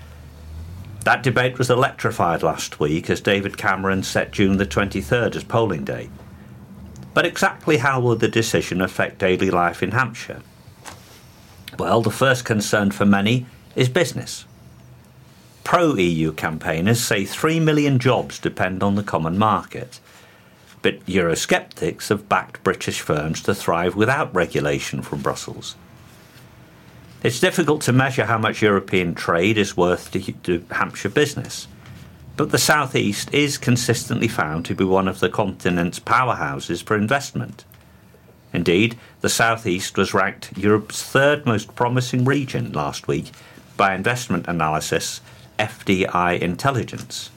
That debate was electrified last week as David Cameron set June the twenty-third as polling day. But exactly how will the decision affect daily life in Hampshire? Well, the first concern for many is business. Pro-E U campaigners say three million jobs depend on the common market, but Eurosceptics have backed British firms to thrive without regulation from Brussels. It's difficult to measure how much European trade is worth to, to Hampshire business, but the South East is consistently found to be one of the continent's powerhouses for investment. Indeed, the South East was ranked Europe's third most promising region last week by investment analysis F D I Intelligence.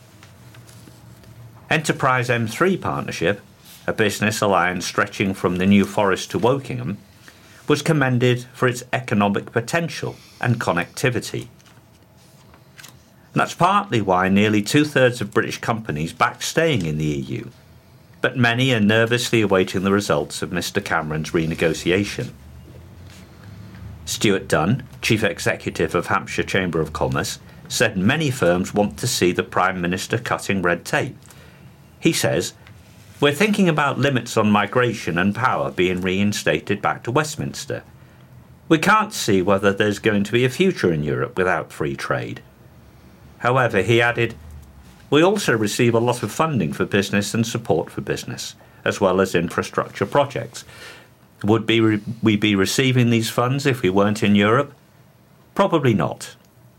Enterprise M three Partnership, a business alliance stretching from the New Forest to Wokingham, was commended for its economic potential and connectivity. And that's partly why nearly two-thirds of British companies backed staying in the E U, but many are nervously awaiting the results of Mr Cameron's renegotiation. Stuart Dunn, Chief Executive of Hampshire Chamber of Commerce, said many firms want to see the Prime Minister cutting red tape. He says, "We're thinking about limits on migration and power being reinstated back to Westminster. We can't see whether there's going to be a future in Europe without free trade." However, he added, "We also receive a lot of funding for business and support for business, as well as infrastructure projects. Would be re- we be receiving these funds if we weren't in Europe? Probably not."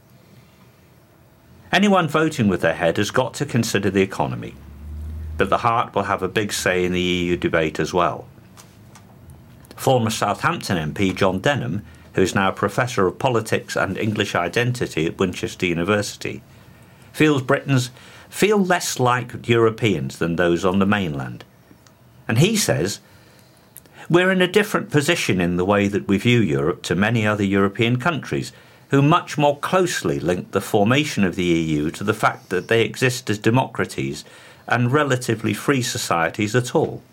Anyone voting with their head has got to consider the economy, but the heart will have a big say in the E U debate as well. Former Southampton M P John Denham, who is now Professor of Politics and English Identity at Winchester University, feels Britons feel less like Europeans than those on the mainland. And he says, "We're in a different position in the way that we view Europe to many other European countries, who much more closely link the formation of the E U to the fact that they exist as democracies and relatively free societies at all."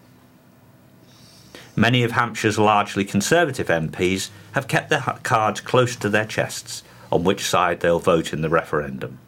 Many of Hampshire's largely Conservative M Ps have kept their cards close to their chests on which side they'll vote in the referendum.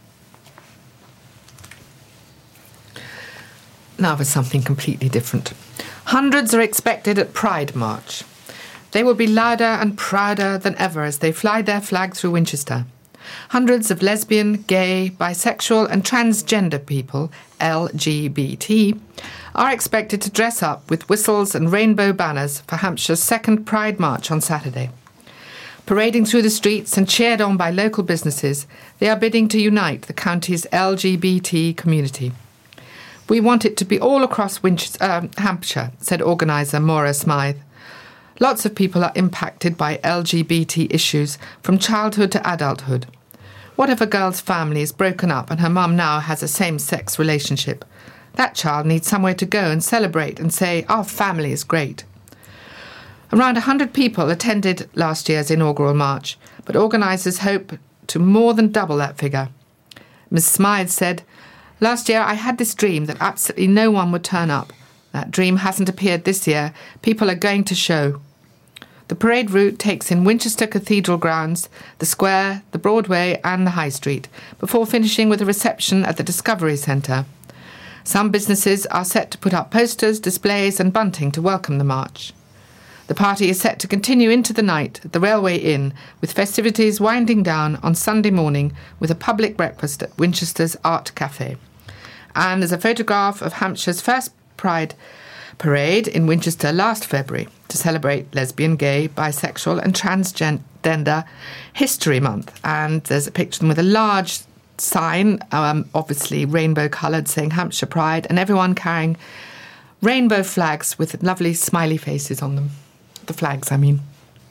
Now for something completely different. Hundreds are expected at Pride March. They will be louder and prouder than ever as they fly their flag through Winchester. Hundreds of lesbian, gay, bisexual and transgender people, L G B T, are expected to dress up with whistles and rainbow banners for Hampshire's second Pride March on Saturday. Parading through the streets and cheered on by local businesses, they are bidding to unite the county's L G B T community. "We want it to be all across Winchester, uh, Hampshire," said organiser Maura Smythe. "Lots of people are impacted by L G B T issues from childhood to adulthood. What if a girl's family is broken up and her mum now has a same-sex relationship? That child needs somewhere to go and celebrate and say, 'Our family is great.'" Around one hundred people attended last year's inaugural march, but organisers hope to more than double that figure. Miz Smythe said, "Last year I had this dream that absolutely no one would turn up. That dream hasn't appeared this year. People are going to show." The parade route takes in Winchester Cathedral grounds, the square, the Broadway and the High Street, before finishing with a reception at the Discovery Centre. Some businesses are set to put up posters, displays and bunting to welcome the march. The party is set to continue into the night at the Railway Inn, with festivities winding down on Sunday morning with a public breakfast at Winchester's Art Cafe. And there's a photograph of Hampshire's first Pride Parade in Winchester last February to celebrate Lesbian, Gay, Bisexual and Transgender History Month. And there's a picture of them with a large sign, um, obviously rainbow-coloured, saying Hampshire Pride, and everyone carrying rainbow flags with lovely smiley faces on them. The flags, I mean.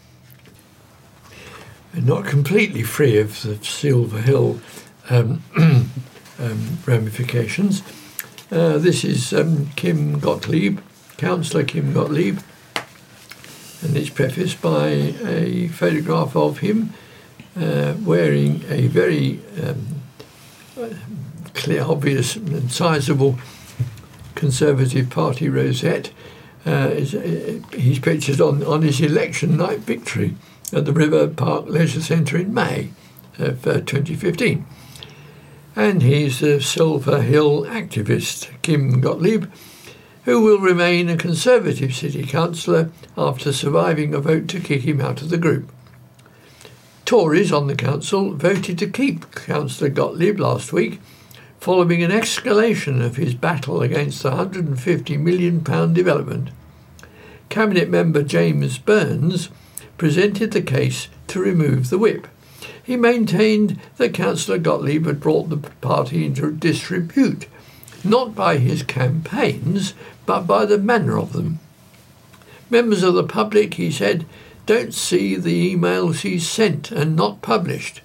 Not completely free of the Silver Hill um, um, ramifications. Uh, this is um, Kim Gottlieb, Councillor Kim Gottlieb, and it's prefaced by a photograph of him uh, wearing a very um, clear, obvious and sizable Conservative Party rosette. Uh, is, uh, he's pictured on, on his election night victory at the River Park Leisure Centre in May of uh, twenty fifteen. And he's the Silver Hill activist, Kim Gottlieb, who will remain a Conservative city councillor after surviving a vote to kick him out of the group. Tories on the council voted to keep Councillor Gottlieb last week, following an escalation of his battle against the one hundred fifty million pounds development. Cabinet member James Burns presented the case to remove the whip. He maintained that Councillor Gottlieb had brought the party into disrepute, not by his campaigns, but by the manner of them. Members of the public, he said, don't see the emails he sent and not published.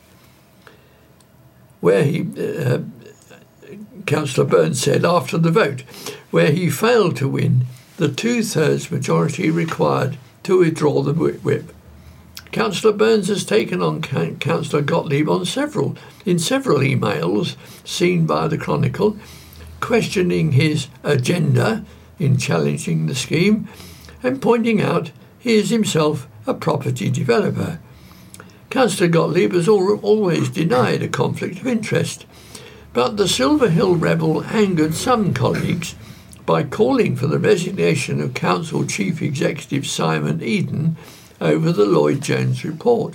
Where he... Uh, Councillor Burns said after the vote, where he failed to win the two-thirds majority required to withdraw the whip. Councillor Burns has taken on Councillor Gottlieb on several, in several emails seen by the Chronicle, questioning his agenda in challenging the scheme and pointing out he is himself a property developer. Councillor Gottlieb has al- always denied a conflict of interest, but the Silver Hill rebel angered some colleagues by calling for the resignation of Council Chief Executive Simon Eden over the Lloyd Jones report.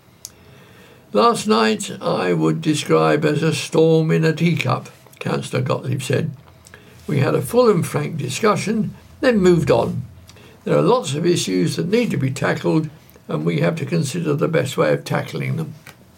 Last night I would describe as a storm in a teacup, Councillor Gottlieb said. We had a full and frank discussion, then moved on. There are lots of issues that need to be tackled, and we have to consider the best way of tackling them.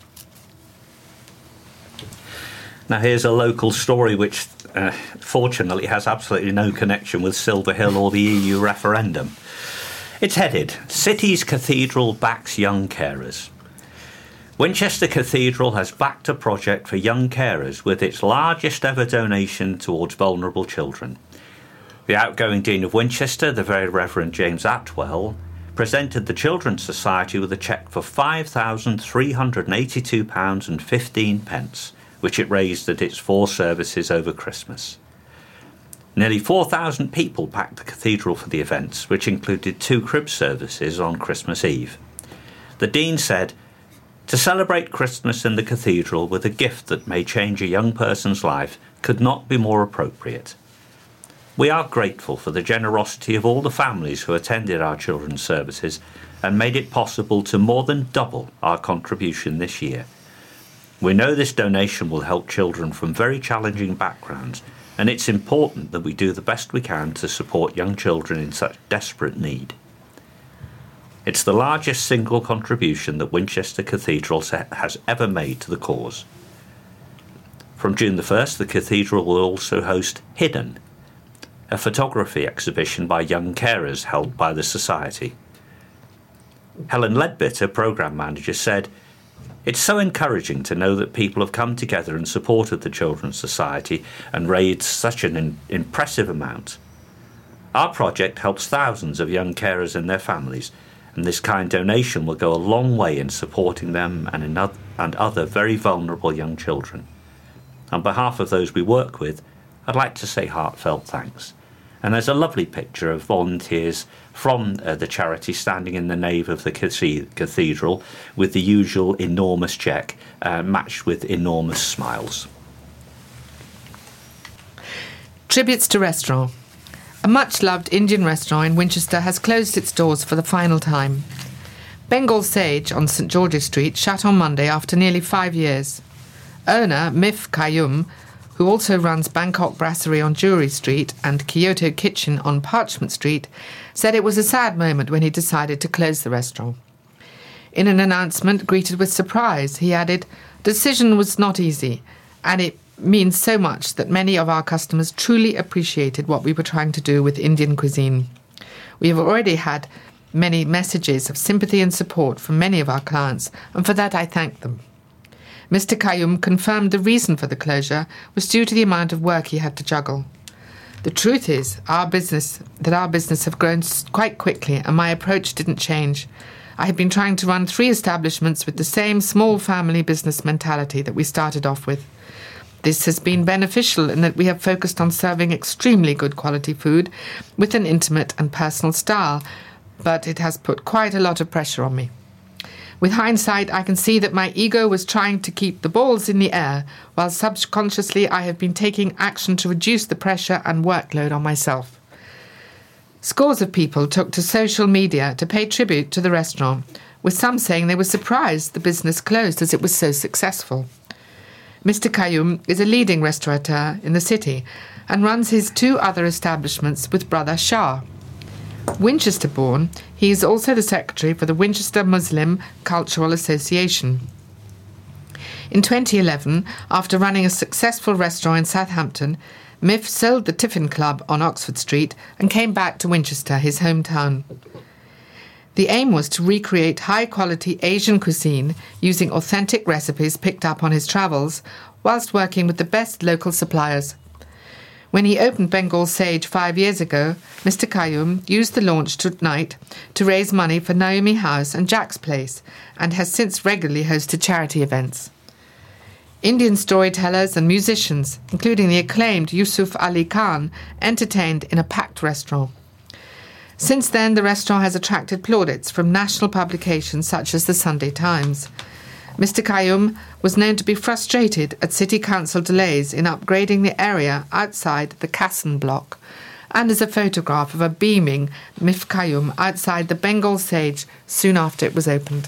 Now here's a local story which uh, fortunately has absolutely no connection with Silver Hill or the E U referendum. It's headed, City's Cathedral backs young carers. Winchester Cathedral has backed a project for young carers with its largest ever donation towards vulnerable children. The outgoing Dean of Winchester, the Very Reverend James Atwell, presented the Children's Society with a cheque for five thousand three hundred eighty-two pounds fifteen, which it raised at its four services over Christmas. Nearly four thousand people packed the cathedral for the events, which included two crib services on Christmas Eve. The Dean said, "To celebrate Christmas in the cathedral with a gift that may change a young person's life could not be more appropriate. We are grateful for the generosity of all the families who attended our children's services and made it possible to more than double our contribution this year. We know this donation will help children from very challenging backgrounds, and it's important that we do the best we can to support young children in such desperate need." It's the largest single contribution that Winchester Cathedral has ever made to the cause. From June the first, the cathedral will also host Hidden, a photography exhibition by young carers held by the Society. Helen Ledbetter, programme manager, said, "It's so encouraging to know that people have come together and supported the Children's Society and raised such an in- impressive amount. Our project helps thousands of young carers and their families, and this kind donation will go a long way in supporting them and, in other, and other very vulnerable young children. On behalf of those we work with, I'd like to say heartfelt thanks." And there's a lovely picture of volunteers from uh, the charity standing in the nave of the cathedral with the usual enormous cheque uh, matched with enormous smiles. Tributes to restaurant. A much-loved Indian restaurant in Winchester has closed its doors for the final time. Bengal Sage on St George's Street shut on Monday after nearly five years. Owner Mif Kayum, who also runs Bangkok Brasserie on Jewellery Street and Kyoto Kitchen on Parchment Street, said it was a sad moment when he decided to close the restaurant. In an announcement greeted with surprise, he added, "The decision was not easy, and it means so much that many of our customers truly appreciated what we were trying to do with Indian cuisine. We have already had many messages of sympathy and support from many of our clients, and for that I thank them." Mister Kayum confirmed the reason for the closure was due to the amount of work he had to juggle. The truth is our business that our business have grown quite quickly, and my approach didn't change. I have been trying to run three establishments with the same small family business mentality that we started off with. This has been beneficial in that we have focused on serving extremely good quality food with an intimate and personal style, but it has put quite a lot of pressure on me. With hindsight, I can see that my ego was trying to keep the balls in the air, while subconsciously I have been taking action to reduce the pressure and workload on myself. Scores of people took to social media to pay tribute to the restaurant, with some saying they were surprised the business closed as it was so successful. Mister Kayum is a leading restaurateur in the city and runs his two other establishments with brother Shah. Winchester-born, he is also the secretary for the Winchester Muslim Cultural Association. In twenty eleven, after running a successful restaurant in Southampton, Mif sold the Tiffin Club on Oxford Street and came back to Winchester, his hometown. The aim was to recreate high-quality Asian cuisine using authentic recipes picked up on his travels, whilst working with the best local suppliers. When he opened Bengal Sage five years ago, Mister Kayum used the launch tonight to raise money for Naomi House and Jack's Place, and has since regularly hosted charity events. Indian storytellers and musicians, including the acclaimed Yusuf Ali Khan, entertained in a packed restaurant. Since then, the restaurant has attracted plaudits from national publications such as the Sunday Times. Mister Kayum was known to be frustrated at City Council delays in upgrading the area outside the Kassan block, and there's a photograph of a beaming Mif Kayum outside the Bengal Sage soon after it was opened.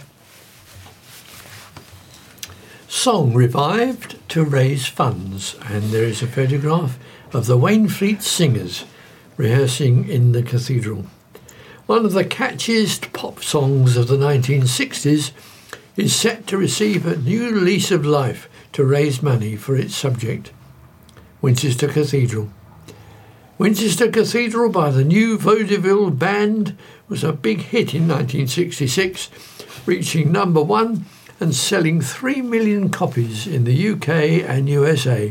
Song revived to raise funds, and there is a photograph of the Wainfleet Singers rehearsing in the cathedral. One of the catchiest pop songs of the nineteen sixties is set to receive a new lease of life to raise money for its subject, Winchester Cathedral. Winchester Cathedral by the New Vaudeville Band was a big hit in nineteen sixty-six, reaching number one and selling three million copies in the U K and U S A.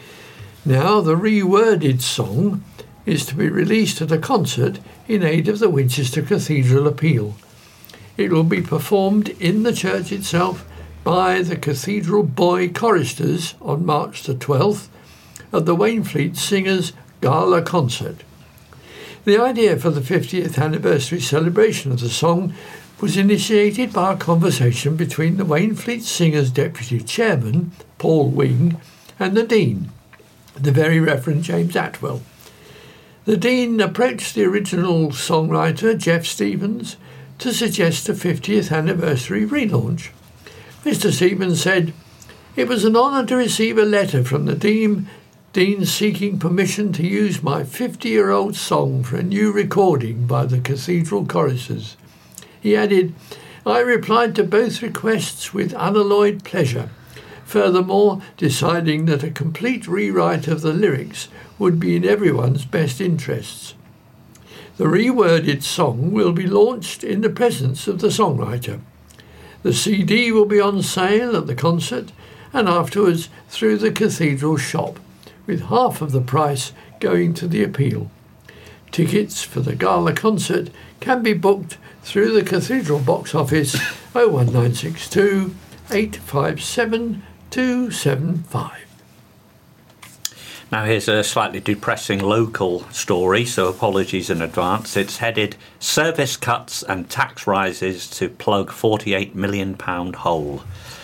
Now the reworded song is to be released at a concert in aid of the Winchester Cathedral appeal. It will be performed in the church itself by the Cathedral Boy Choristers on March the twelfth at the Wainfleet Singers Gala Concert. The idea for the fiftieth anniversary celebration of the song was initiated by a conversation between the Wainfleet Singers Deputy Chairman, Paul Wing, and the Dean, the Very Reverend James Atwell. The Dean approached the original songwriter, Jeff Stevens, to suggest a fiftieth anniversary relaunch. Mister Stevens said, "It was an honour to receive a letter from the Dean, Dean seeking permission to use my fifty-year-old song for a new recording by the Cathedral Choristers." He added, "I replied to both requests with unalloyed pleasure, furthermore deciding that a complete rewrite of the lyrics would be in everyone's best interests. The reworded song will be launched in the presence of the songwriter. The C D will be on sale at the concert and afterwards through the cathedral shop, with half of the price going to the appeal. Tickets for the gala concert can be booked through the cathedral box office oh one nine six two, eight five seven, two seven five. Now here's a slightly depressing local story, so apologies in advance. It's headed "Service Cuts and Tax Rises to Plug forty-eight million pounds Hole."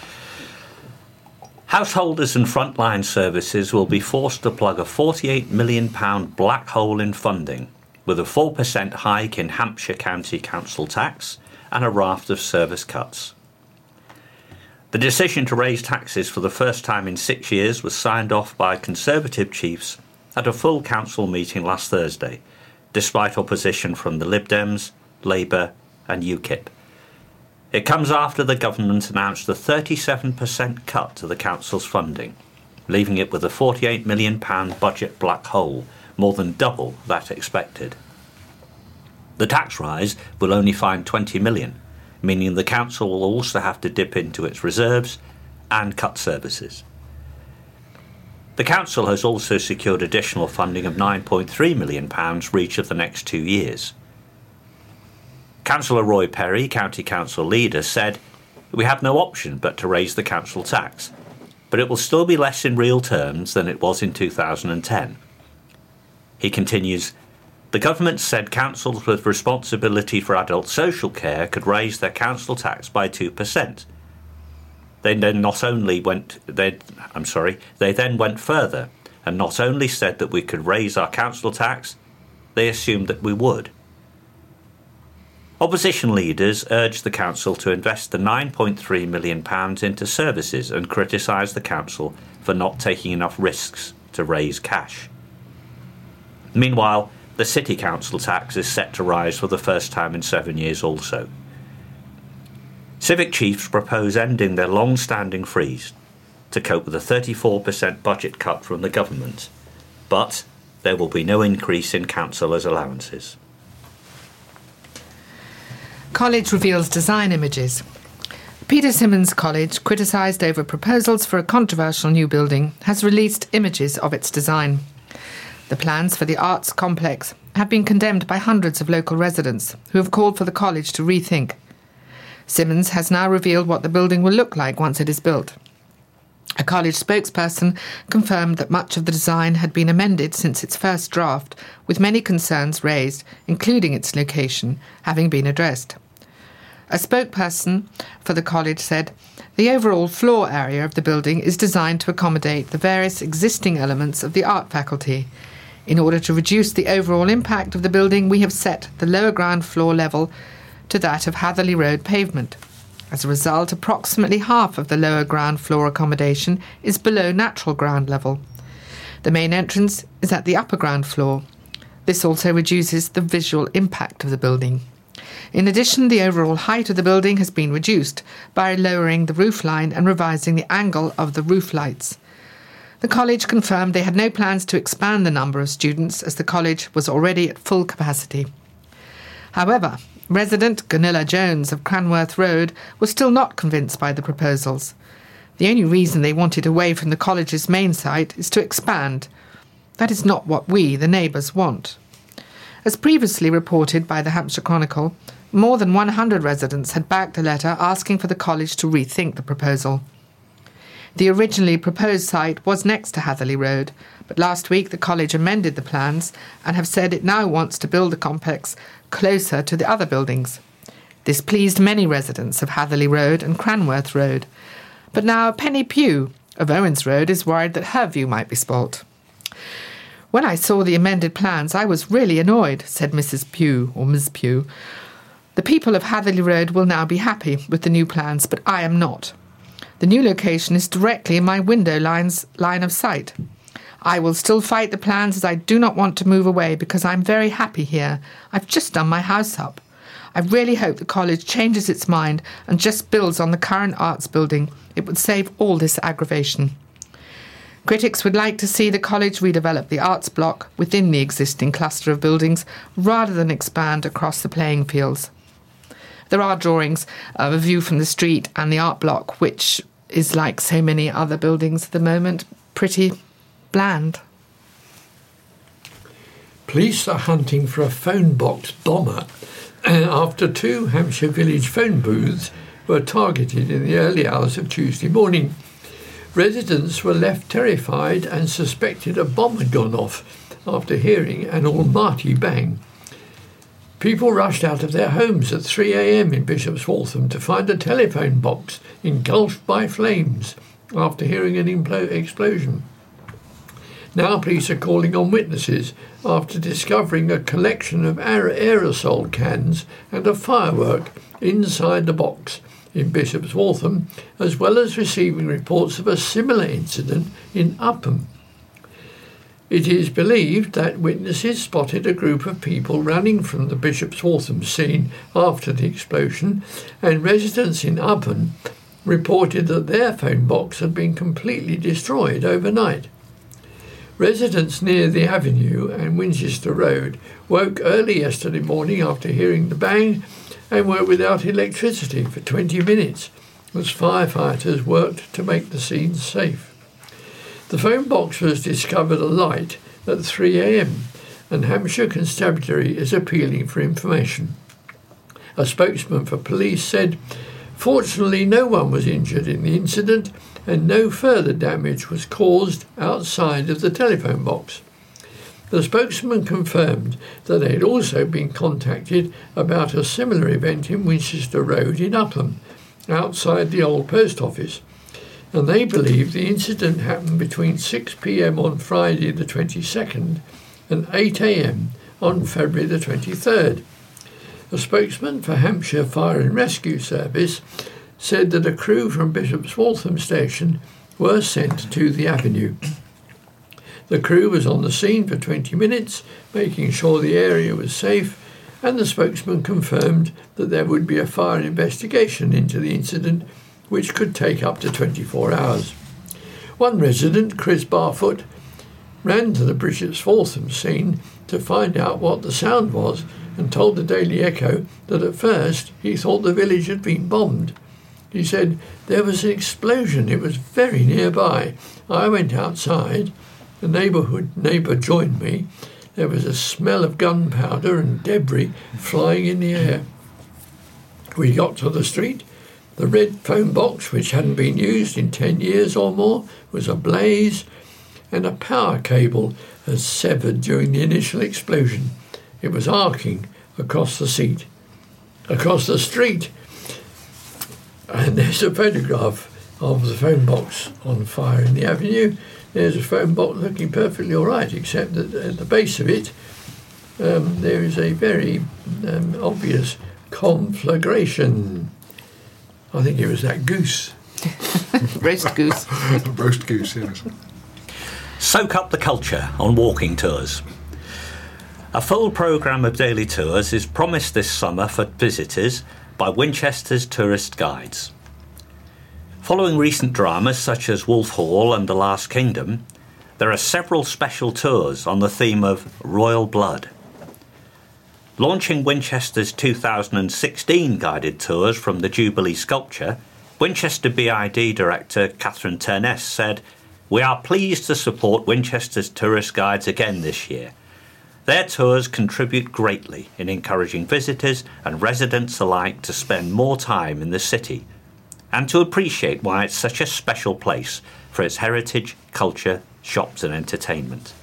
Householders and frontline services will be forced to plug a forty-eight million pounds black hole in funding with a four percent hike in Hampshire County Council tax and a raft of service cuts. The decision to raise taxes for the first time in six years was signed off by Conservative chiefs at a full council meeting last Thursday, despite opposition from the Lib Dems, Labour and UKIP. It comes after the government announced a thirty-seven percent cut to the council's funding, leaving it with a forty-eight million pounds budget black hole, more than double that expected. The tax rise will only find twenty million pounds, meaning the council will also have to dip into its reserves and cut services. The council has also secured additional funding of nine point three million pounds for each of the next two years. Councillor Roy Perry, County Council leader, said, "We have no option but to raise the council tax, but it will still be less in real terms than it was in two thousand ten. He continues, "The government said councils with responsibility for adult social care could raise their council tax by two percent. They then not only went, they, I'm sorry, they then went further and not only said that we could raise our council tax, they assumed that we would." Opposition leaders urged the council to invest the nine point three million pounds into services and criticised the council for not taking enough risks to raise cash. Meanwhile, the City Council tax is set to rise for the first time in seven years also. Civic chiefs propose ending their long-standing freeze to cope with a thirty-four percent budget cut from the government, but there will be no increase in councillors' allowances. College reveals design images. Peter Symonds College, criticised over proposals for a controversial new building, has released images of its design. The plans for the arts complex have been condemned by hundreds of local residents who have called for the college to rethink. Symonds has now revealed what the building will look like once it is built. A college spokesperson confirmed that much of the design had been amended since its first draft, with many concerns raised, including its location, having been addressed. A spokesperson for the college said, "The overall floor area of the building is designed to accommodate the various existing elements of the art faculty. In order to reduce the overall impact of the building, we have set the lower ground floor level to that of Hatherley Road pavement. As a result, approximately half of the lower ground floor accommodation is below natural ground level. The main entrance is at the upper ground floor. This also reduces the visual impact of the building. In addition, the overall height of the building has been reduced by lowering the roof line and revising the angle of the roof lights." The college confirmed they had no plans to expand the number of students, as the college was already at full capacity. However, resident Gunilla Jones of Cranworth Road was still not convinced by the proposals. The only reason they wanted away from the college's main site is to expand. That is not what we, the neighbours, want. As previously reported by the Hampshire Chronicle, more than one hundred residents had backed a letter asking for the college to rethink the proposal. The originally proposed site was next to Hatherley Road, but last week the college amended the plans and have said it now wants to build the complex closer to the other buildings. This pleased many residents of Hatherley Road and Cranworth Road, but now Penny Pugh of Owens Road is worried that her view might be spoilt. "When I saw the amended plans, I was really annoyed," said Missus Pugh, or Miz Pugh. "The people of Hatherley Road will now be happy with the new plans, but I am not. The new location is directly in my window line's line of sight. I will still fight the plans, as I do not want to move away because I'm very happy here. I've just done my house up. I really hope the college changes its mind and just builds on the current arts building. It would save all this aggravation." Critics would like to see the college redevelop the arts block within the existing cluster of buildings rather than expand across the playing fields. There are drawings of a view from the street and the art block, which is like so many other buildings at the moment, pretty bland. Police are hunting for a phone box bomber after two Hampshire Village phone booths were targeted in the early hours of Tuesday morning. Residents were left terrified and suspected a bomb had gone off after hearing an almighty bang. People rushed out of their homes at three a.m. in Bishop's Waltham to find a telephone box engulfed by flames after hearing an impl- explosion. Now police are calling on witnesses after discovering a collection of aerosol cans and a firework inside the box in Bishop's Waltham, as well as receiving reports of a similar incident in Upham. It is believed that witnesses spotted a group of people running from the Bishop's Waltham scene after the explosion, and residents in Upham reported that their phone box had been completely destroyed overnight. Residents near the Avenue and Winchester Road woke early yesterday morning after hearing the bang and were without electricity for twenty minutes as firefighters worked to make the scene safe. The phone box was discovered alight at three a.m. and Hampshire Constabulary is appealing for information. A spokesman for police said, "Fortunately, no one was injured in the incident and no further damage was caused outside of the telephone box." The spokesman confirmed that they had also been contacted about a similar event in Winchester Road in Upham, outside the old post office, and they believe the incident happened between six p.m. on Friday the twenty-second and eight a.m. on February the twenty-third. A spokesman for Hampshire Fire and Rescue Service said that a crew from Bishop's Waltham station were sent to the Avenue. The crew was on the scene for twenty minutes, making sure the area was safe, and the spokesman confirmed that there would be a fire investigation into the incident, which could take up to twenty-four hours. One resident, Chris Barfoot, ran to the Bishop's Waltham scene to find out what the sound was and told the Daily Echo that at first he thought the village had been bombed. He said, "There was an explosion. It was very nearby. I went outside. The neighbourhood neighbour joined me. There was a smell of gunpowder and debris flying in the air. We got to the street. The red phone box, which hadn't been used in ten years or more, was ablaze, and a power cable had severed during the initial explosion. It was arcing across the seat, across the street." And there's a photograph of the phone box on fire in the Avenue. There's a phone box looking perfectly all right, except that at the base of it um, there is a very um, obvious conflagration. I think it was that goose. Roast goose. Roast goose, yes. Soak up the culture on walking tours. A full programme of daily tours is promised this summer for visitors by Winchester's tourist guides. Following recent dramas such as Wolf Hall and The Last Kingdom, there are several special tours on the theme of royal blood. Launching Winchester's two thousand sixteen guided tours from the Jubilee Sculpture, Winchester B I D Director Catherine Turness said, "We are pleased to support Winchester's tourist guides again this year. Their tours contribute greatly in encouraging visitors and residents alike to spend more time in the city and to appreciate why it's such a special place for its heritage, culture, shops and entertainment."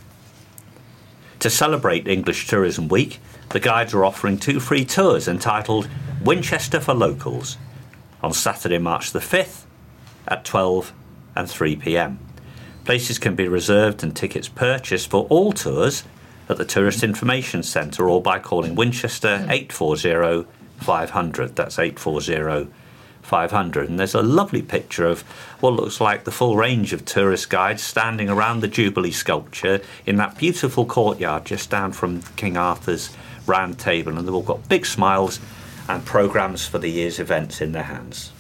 To celebrate English Tourism Week, the guides are offering two free tours entitled Winchester for Locals on Saturday, March the fifth at twelve and three p.m. Places can be reserved and tickets purchased for all tours at the Tourist Information Centre or by calling Winchester eight four zero five hundred. That's eight four zero five hundred. And there's a lovely picture of what looks like the full range of tourist guides standing around the Jubilee Sculpture in that beautiful courtyard just down from King Arthur's Round Table, and they've all got big smiles and programmes for the year's events in their hands.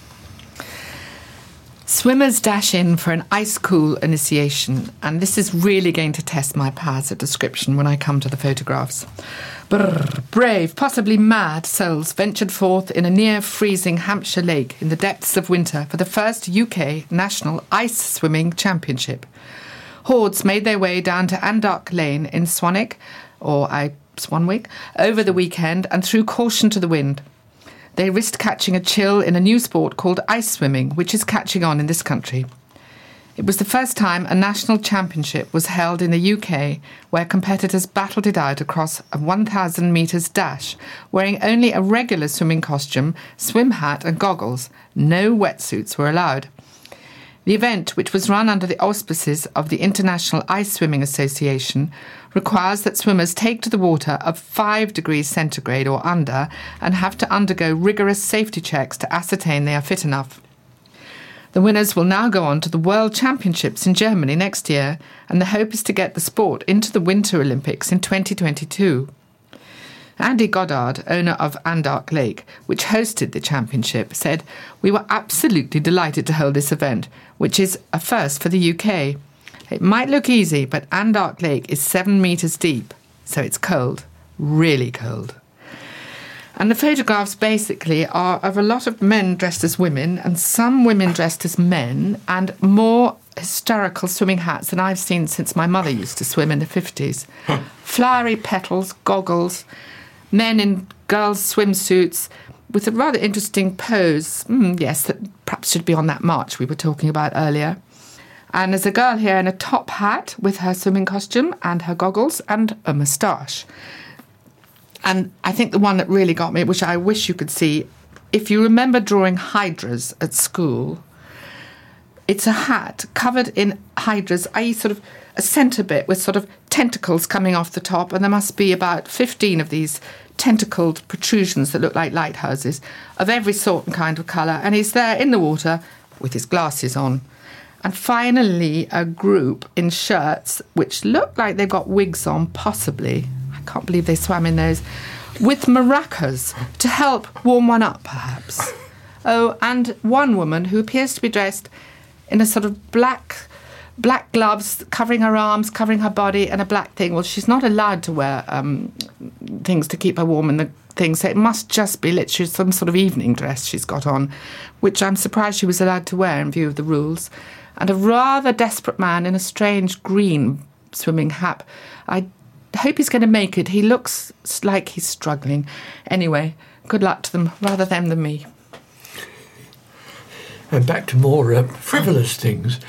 Swimmers dash in for an ice-cool initiation, and this is really going to test my powers at description when I come to the photographs. Brrr, brave, possibly mad souls ventured forth in a near-freezing Hampshire lake in the depths of winter for the first U K National Ice Swimming Championship. Hordes made their way down to Andock Lane in Swanwick, or I, Swanwick, over the weekend and threw caution to the wind. They risked catching a chill in a new sport called ice swimming, which is catching on in this country. It was the first time a national championship was held in the U K, where competitors battled it out across a one thousand metres dash, wearing only a regular swimming costume, swim hat and goggles. No wetsuits were allowed. The event, which was run under the auspices of the International Ice Swimming Association, requires that swimmers take to the water of five degrees centigrade or under and have to undergo rigorous safety checks to ascertain they are fit enough. The winners will now go on to the World Championships in Germany next year, and the hope is to get the sport into the Winter Olympics in twenty twenty-two. Andy Goddard, owner of Andark Lake, which hosted the championship, said, "We were absolutely delighted to hold this event, which is a first for the U K. It might look easy, but Andark Lake is seven metres deep, so it's cold, really cold." And the photographs basically are of a lot of men dressed as women and some women dressed as men, and more hysterical swimming hats than I've seen since my mother used to swim in the fifties. Flowery petals, goggles, men in girls' swimsuits with a rather interesting pose. Mm, yes, that perhaps should be on that march we were talking about earlier. And there's a girl here in a top hat with her swimming costume and her goggles and a moustache. And I think the one that really got me, which I wish you could see, if you remember drawing hydras at school, it's a hat covered in hydras, that is sort of a centre bit with sort of tentacles coming off the top, and there must be about fifteen of these tentacled protrusions that look like lighthouses of every sort and kind of colour, and he's there in the water with his glasses on. And finally, a group in shirts which look like they've got wigs on, possibly. I can't believe they swam in those. With maracas to help warm one up, perhaps. Oh, and one woman who appears to be dressed in a sort of black black gloves, covering her arms, covering her body, and a black thing. Well, she's not allowed to wear um, things to keep her warm in the thing, so it must just be literally some sort of evening dress she's got on, which I'm surprised she was allowed to wear in view of the rules. And a rather desperate man in a strange green swimming hat. I hope he's going to make it. He looks like he's struggling. Anyway, good luck to them, rather them than me. And back to more uh, frivolous things.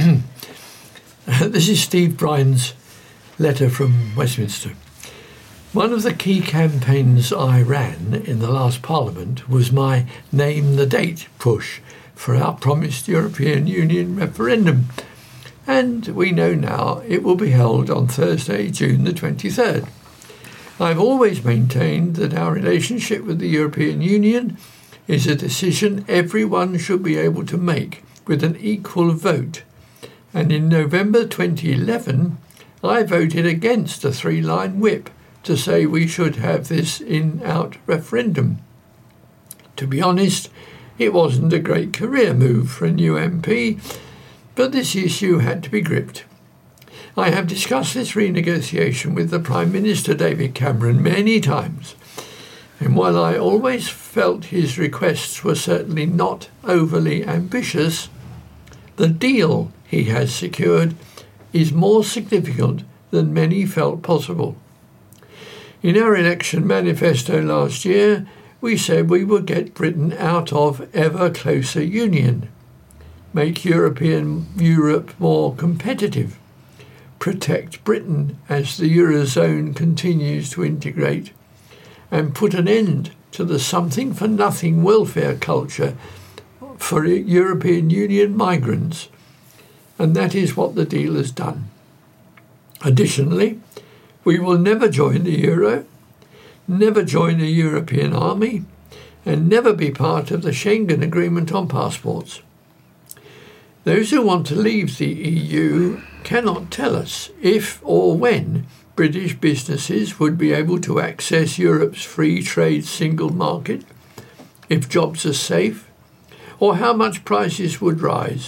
This is Steve Bryan's letter from Westminster. One of the key campaigns I ran in the last Parliament was my Name the Date push for our promised European Union referendum. And we know now it will be held on Thursday, June the twenty-third. I've always maintained that our relationship with the European Union is a decision everyone should be able to make with an equal vote. And in November twenty eleven, I voted against a three-line whip to say we should have this in-out referendum. To be honest, it wasn't a great career move for a new M P, but this issue had to be gripped. I have discussed this renegotiation with the Prime Minister David Cameron many times, and while I always felt his requests were certainly not overly ambitious, the deal he has secured is more significant than many felt possible. In our election manifesto last year, we said we would get Britain out of ever closer union, make European Europe more competitive, protect Britain as the Eurozone continues to integrate, and put an end to the something-for-nothing welfare culture for European Union migrants. And that is what the deal has done. Additionally, we will never join the Euro, never join a European army, and never be part of the Schengen Agreement on passports. Those who want to leave the E U cannot tell us if or when British businesses would be able to access Europe's free trade single market, if jobs are safe, or how much prices would rise.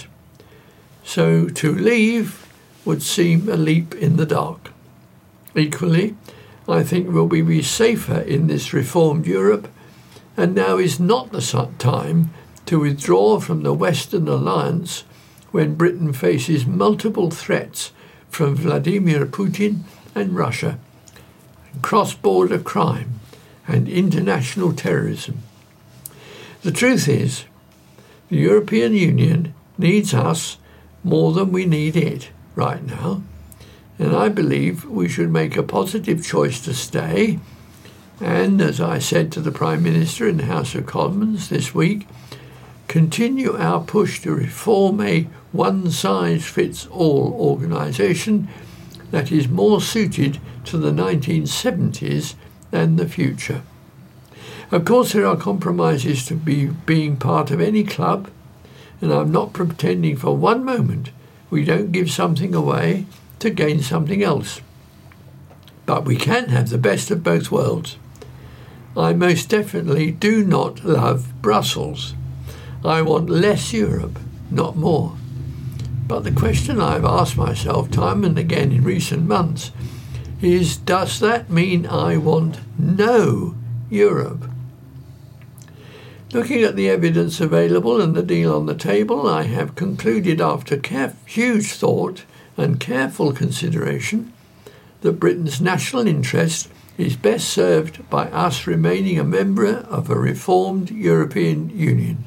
So to leave would seem a leap in the dark. Equally, I think we'll be safer in this reformed Europe, and now is not the time to withdraw from the Western alliance when Britain faces multiple threats from Vladimir Putin and Russia, cross-border crime and international terrorism. The truth is, the European Union needs us more than we need it right now, and I believe we should make a positive choice to stay, and, as I said to the Prime Minister in the House of Commons this week, continue our push to reform a one-size-fits-all organisation that is more suited to the nineteen seventies than the future. Of course, there are compromises to be being part of any club, and I'm not pretending for one moment we don't give something away to gain something else. But we can have the best of both worlds. I most definitely do not love Brussels. I want less Europe, not more. But the question I've asked myself time and again in recent months is, does that mean I want no Europe? Looking at the evidence available and the deal on the table, I have concluded after caref- huge thought and careful consideration that Britain's national interest is best served by us remaining a member of a reformed European Union.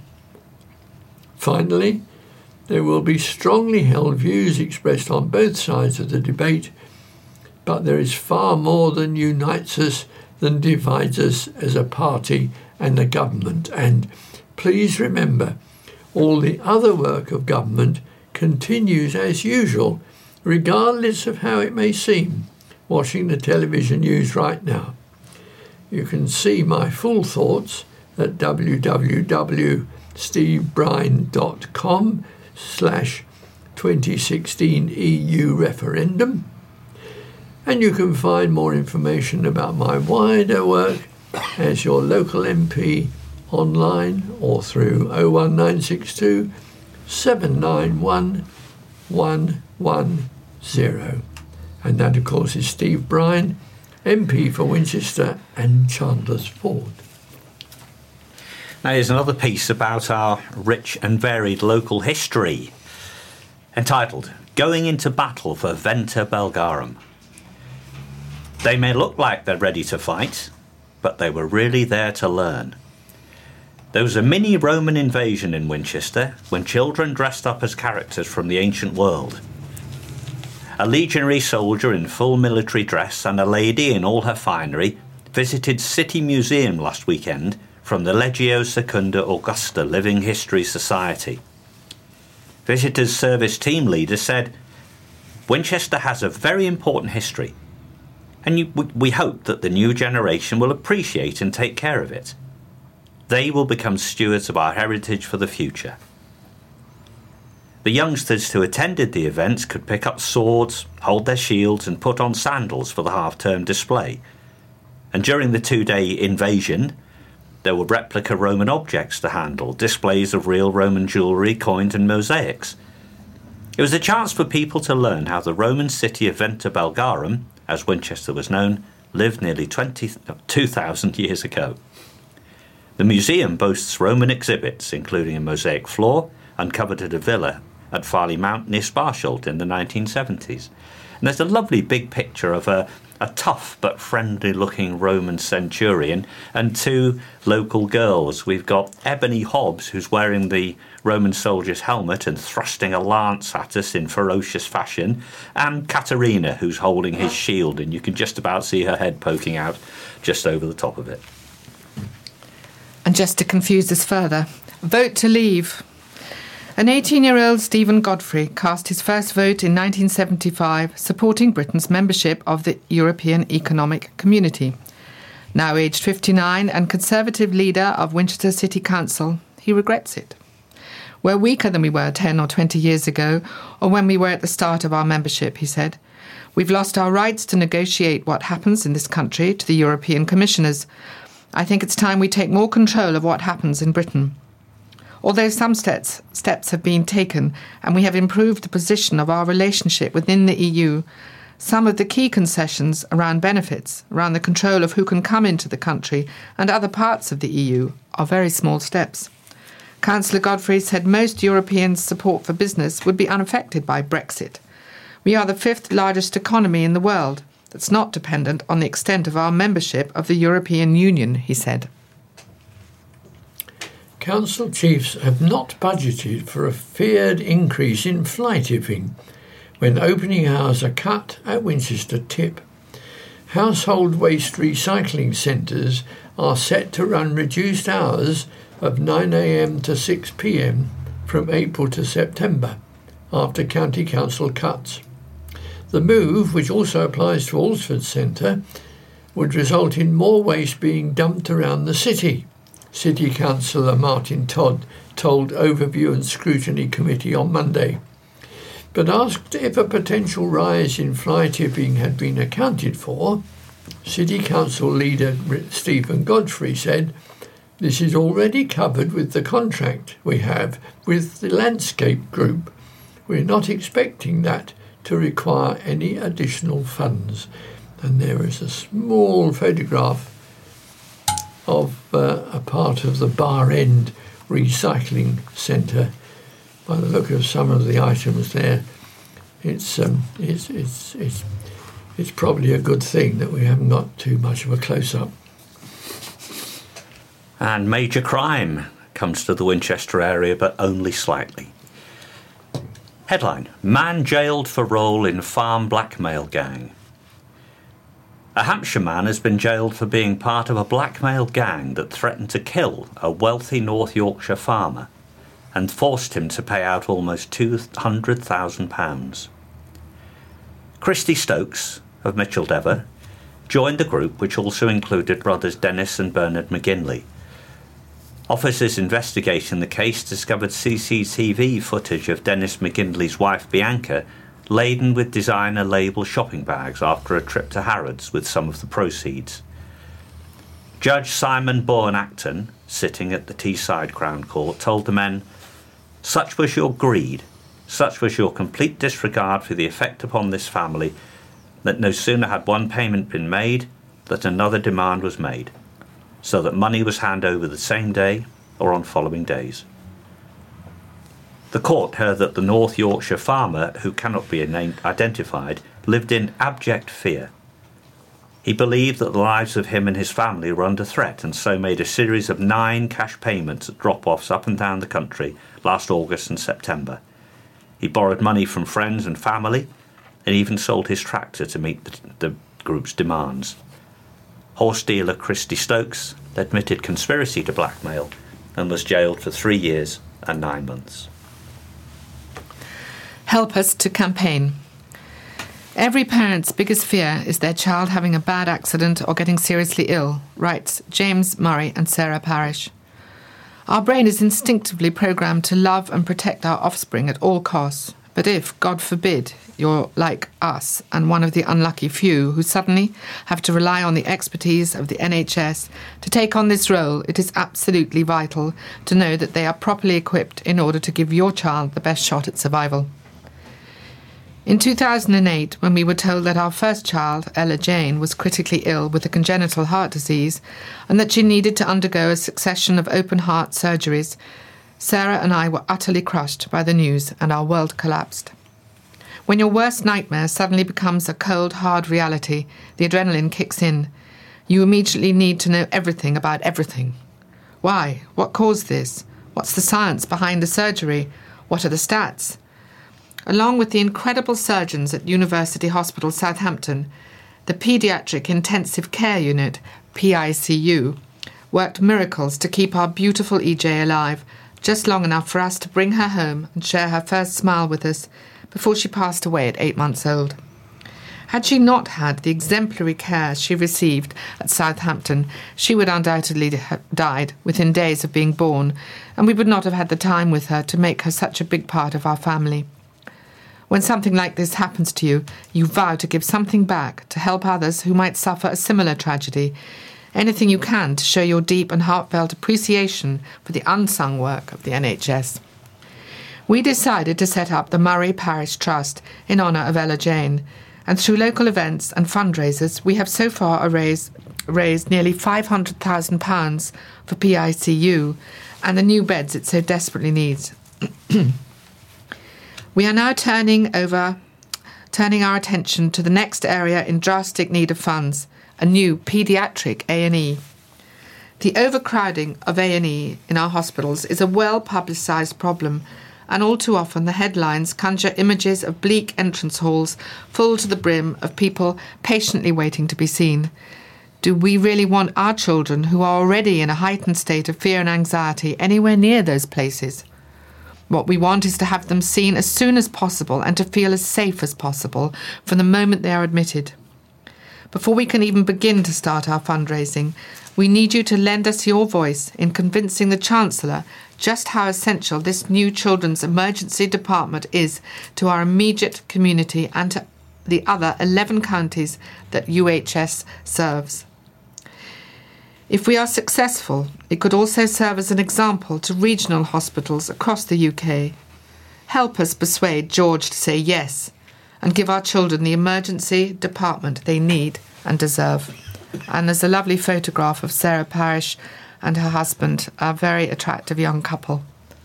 Finally, there will be strongly held views expressed on both sides of the debate, but there is far more that unites us than divides us as a party and a government. And please remember, all the other work of government continues as usual, regardless of how it may seem, watching the television news right now. You can see my full thoughts at w w w dot steve brine dot com slash twenty sixteen E U referendum. And you can find more information about my wider work as your local M P online or through oh one nine six two, seven nine one, one one zero. And that, of course, is Steve Brine, M P for Winchester and Chandler's Ford. Now here's another piece about our rich and varied local history, entitled Going into Battle for Venter Belgarum. They may look like they're ready to fight, but they were really there to learn. There was a mini Roman invasion in Winchester when children dressed up as characters from the ancient world. A legionary soldier in full military dress and a lady in all her finery visited City Museum last weekend from the Legio Secunda Augusta Living History Society. Visitors Service team leader said, Winchester has a very important history, and you, we hope that the new generation will appreciate and take care of it. They will become stewards of our heritage for the future. The youngsters who attended the events could pick up swords, hold their shields and put on sandals for the half-term display. And during the two-day invasion, there were replica Roman objects to handle, displays of real Roman jewellery, coins and mosaics. It was a chance for people to learn how the Roman city of Venter Belgarum, as Winchester was known, lived nearly twenty-two thousand years ago. The museum boasts Roman exhibits, including a mosaic floor uncovered at a villa at Farley Mount near Sparsholt in the nineteen seventies. And there's a lovely big picture of a, a tough but friendly-looking Roman centurion and two local girls. We've got Ebony Hobbs, who's wearing the Roman soldier's helmet and thrusting a lance at us in ferocious fashion, and Katerina, who's holding his shield, and you can just about see her head poking out just over the top of it. And just to confuse us further, vote to leave. An eighteen-year-old Stephen Godfrey cast his first vote in nineteen seventy-five, supporting Britain's membership of the European Economic Community. Now aged fifty-nine and Conservative leader of Winchester City Council, he regrets it. We're weaker than we were ten or twenty years ago, or when we were at the start of our membership, he said. We've lost our rights to negotiate what happens in this country to the European commissioners. I think it's time we take more control of what happens in Britain. Although some steps, steps have been taken and we have improved the position of our relationship within the E U, some of the key concessions around benefits, around the control of who can come into the country and other parts of the E U are very small steps. Councillor Godfrey said most Europeans' support for business would be unaffected by Brexit. We are the fifth largest economy in the world that's not dependent on the extent of our membership of the European Union, he said. Council chiefs have not budgeted for a feared increase in fly tipping when opening hours are cut at Winchester Tip. Household waste recycling centres are set to run reduced hours of nine a m to six p m from April to September, after county council cuts. The move, which also applies to Alresford Centre, would result in more waste being dumped around the city, City Councillor Martin Todd told Overview and Scrutiny Committee on Monday. But asked if a potential rise in fly tipping had been accounted for, City Council leader Stephen Godfrey said, "This is already covered with the contract we have with the Landscape Group. We're not expecting that to require any additional funds." And there is a small photograph of uh, a part of the Bar End Recycling Centre. By the look of some of the items there, it's um, it's it's it's it's probably a good thing that we haven't got too much of a close-up. And major crime comes to the Winchester area, but only slightly. Headline: Man jailed for role in farm blackmail gang. A Hampshire man has been jailed for being part of a blackmail gang that threatened to kill a wealthy North Yorkshire farmer and forced him to pay out almost two hundred thousand pounds. Christy Stokes of Micheldever joined the group, which also included brothers Dennis and Bernard McGinley. Officers investigating the case discovered C C T V footage of Dennis McGinley's wife Bianca laden with designer label shopping bags after a trip to Harrods with some of the proceeds. Judge Simon Bourne-Acton, sitting at the Teesside Crown Court, told the men, "Such was your greed, such was your complete disregard for the effect upon this family, that no sooner had one payment been made, that another demand was made, so that money was handed over the same day or on following days." The court heard that the North Yorkshire farmer, who cannot be named, identified, lived in abject fear. He believed that the lives of him and his family were under threat, and so made a series of nine cash payments at drop-offs up and down the country last August and September. He borrowed money from friends and family, and even sold his tractor to meet the, the group's demands. Horse dealer Christy Stokes admitted conspiracy to blackmail and was jailed for three years and nine months. Help us to campaign. Every parent's biggest fear is their child having a bad accident or getting seriously ill, writes James Murray and Sarah Parish. Our brain is instinctively programmed to love and protect our offspring at all costs. But if, God forbid, you're like us and one of the unlucky few who suddenly have to rely on the expertise of the N H S to take on this role, it is absolutely vital to know that they are properly equipped in order to give your child the best shot at survival. In two thousand eight, when we were told that our first child, Ella Jane, was critically ill with a congenital heart disease and that she needed to undergo a succession of open-heart surgeries, Sarah and I were utterly crushed by the news and our world collapsed. When your worst nightmare suddenly becomes a cold, hard reality, the adrenaline kicks in. You immediately need to know everything about everything. Why? What caused this? What's the science behind the surgery? What are the stats? Along with the incredible surgeons at University Hospital Southampton, the Paediatric Intensive Care Unit, P I C U, worked miracles to keep our beautiful E J alive, just long enough for us to bring her home and share her first smile with us before she passed away at eight months old. Had she not had the exemplary care she received at Southampton, she would undoubtedly have died within days of being born, and we would not have had the time with her to make her such a big part of our family. When something like this happens to you, you vow to give something back to help others who might suffer a similar tragedy. Anything you can to show your deep and heartfelt appreciation for the unsung work of the N H S. We decided to set up the Murray Parish Trust in honour of Ella Jane, and through local events and fundraisers, we have so far raised, raised nearly five hundred thousand pounds for P I C U and the new beds it so desperately needs. We are now turning over, turning our attention to the next area in drastic need of funds, a new paediatric A and E. The overcrowding of A and E in our hospitals is a well-publicised problem, and all too often the headlines conjure images of bleak entrance halls full to the brim of people patiently waiting to be seen. Do we really want our children, who are already in a heightened state of fear and anxiety, anywhere near those places? What we want is to have them seen as soon as possible and to feel as safe as possible from the moment they are admitted. Before we can even begin to start our fundraising, we need you to lend us your voice in convincing the Chancellor just how essential this new Children's Emergency Department is to our immediate community and to the other eleven counties that U H S serves. If we are successful, it could also serve as an example to regional hospitals across the U K. Help us persuade George to say yes and give our children the emergency department they need and deserve. And there's a lovely photograph of Sarah Parish and her husband, a very attractive young couple.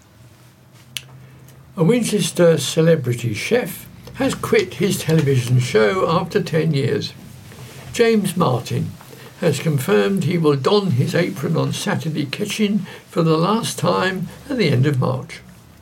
A Winchester celebrity chef has quit his television show after ten years. James Martin has confirmed he will don his apron on Saturday Kitchen for the last time at the end of March.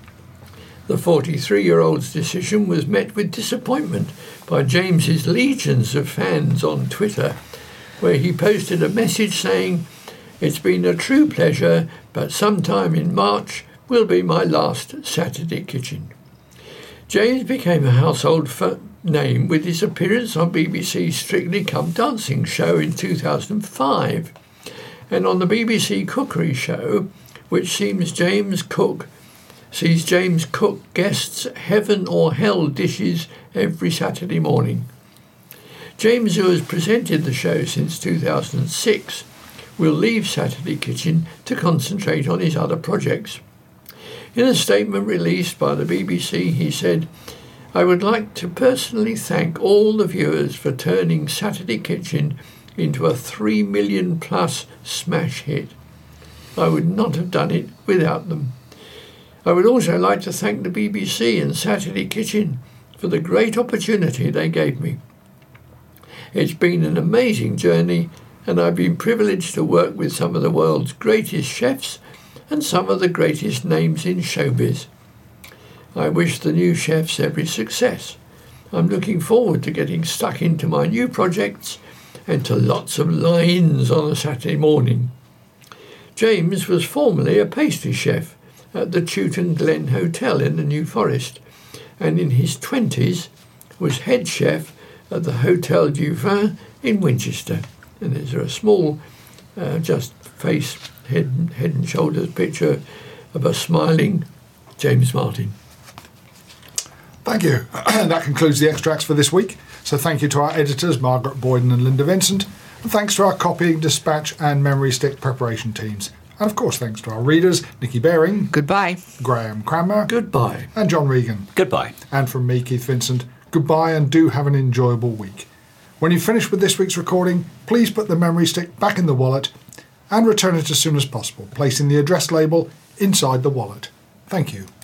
The forty-three-year-old's decision was met with disappointment by James's legions of fans on Twitter, where he posted a message saying, "It's been a true pleasure, but sometime in March will be my last Saturday Kitchen." James became a household f- name with his appearance on B B C's Strictly Come Dancing show in two thousand five, and on the B B C Cookery show, which seems James Cook sees James cook guests heaven or hell dishes every Saturday morning. James, who has presented the show since two thousand six, will leave Saturday Kitchen to concentrate on his other projects. In a statement released by the B B C, he said, "I would like to personally thank all the viewers for turning Saturday Kitchen into a three million plus smash hit. I would not have done it without them. I would also like to thank the B B C and Saturday Kitchen for the great opportunity they gave me. It's been an amazing journey, and I've been privileged to work with some of the world's greatest chefs and some of the greatest names in showbiz. I wish the new chefs every success. I'm looking forward to getting stuck into my new projects and to lots of lines on a Saturday morning." James was formerly a pastry chef at the Chewton Glen Hotel in the New Forest, and in his twenties was head chef at the Hotel du Vin in Winchester. And there's a small, uh, just face, head, head and shoulders picture of a smiling James Martin. Thank you. That concludes the extracts for this week. So thank you to our editors, Margaret Boyden and Linda Vincent. And thanks to our copying, dispatch and memory stick preparation teams. And of course, thanks to our readers, Nikki Baring. Goodbye. Graham Cranmer. Goodbye. And John Regan. Goodbye. And from me, Keith Vincent, goodbye and do have an enjoyable week. When you finish with this week's recording, please put the memory stick back in the wallet and return it as soon as possible, placing the address label inside the wallet. Thank you.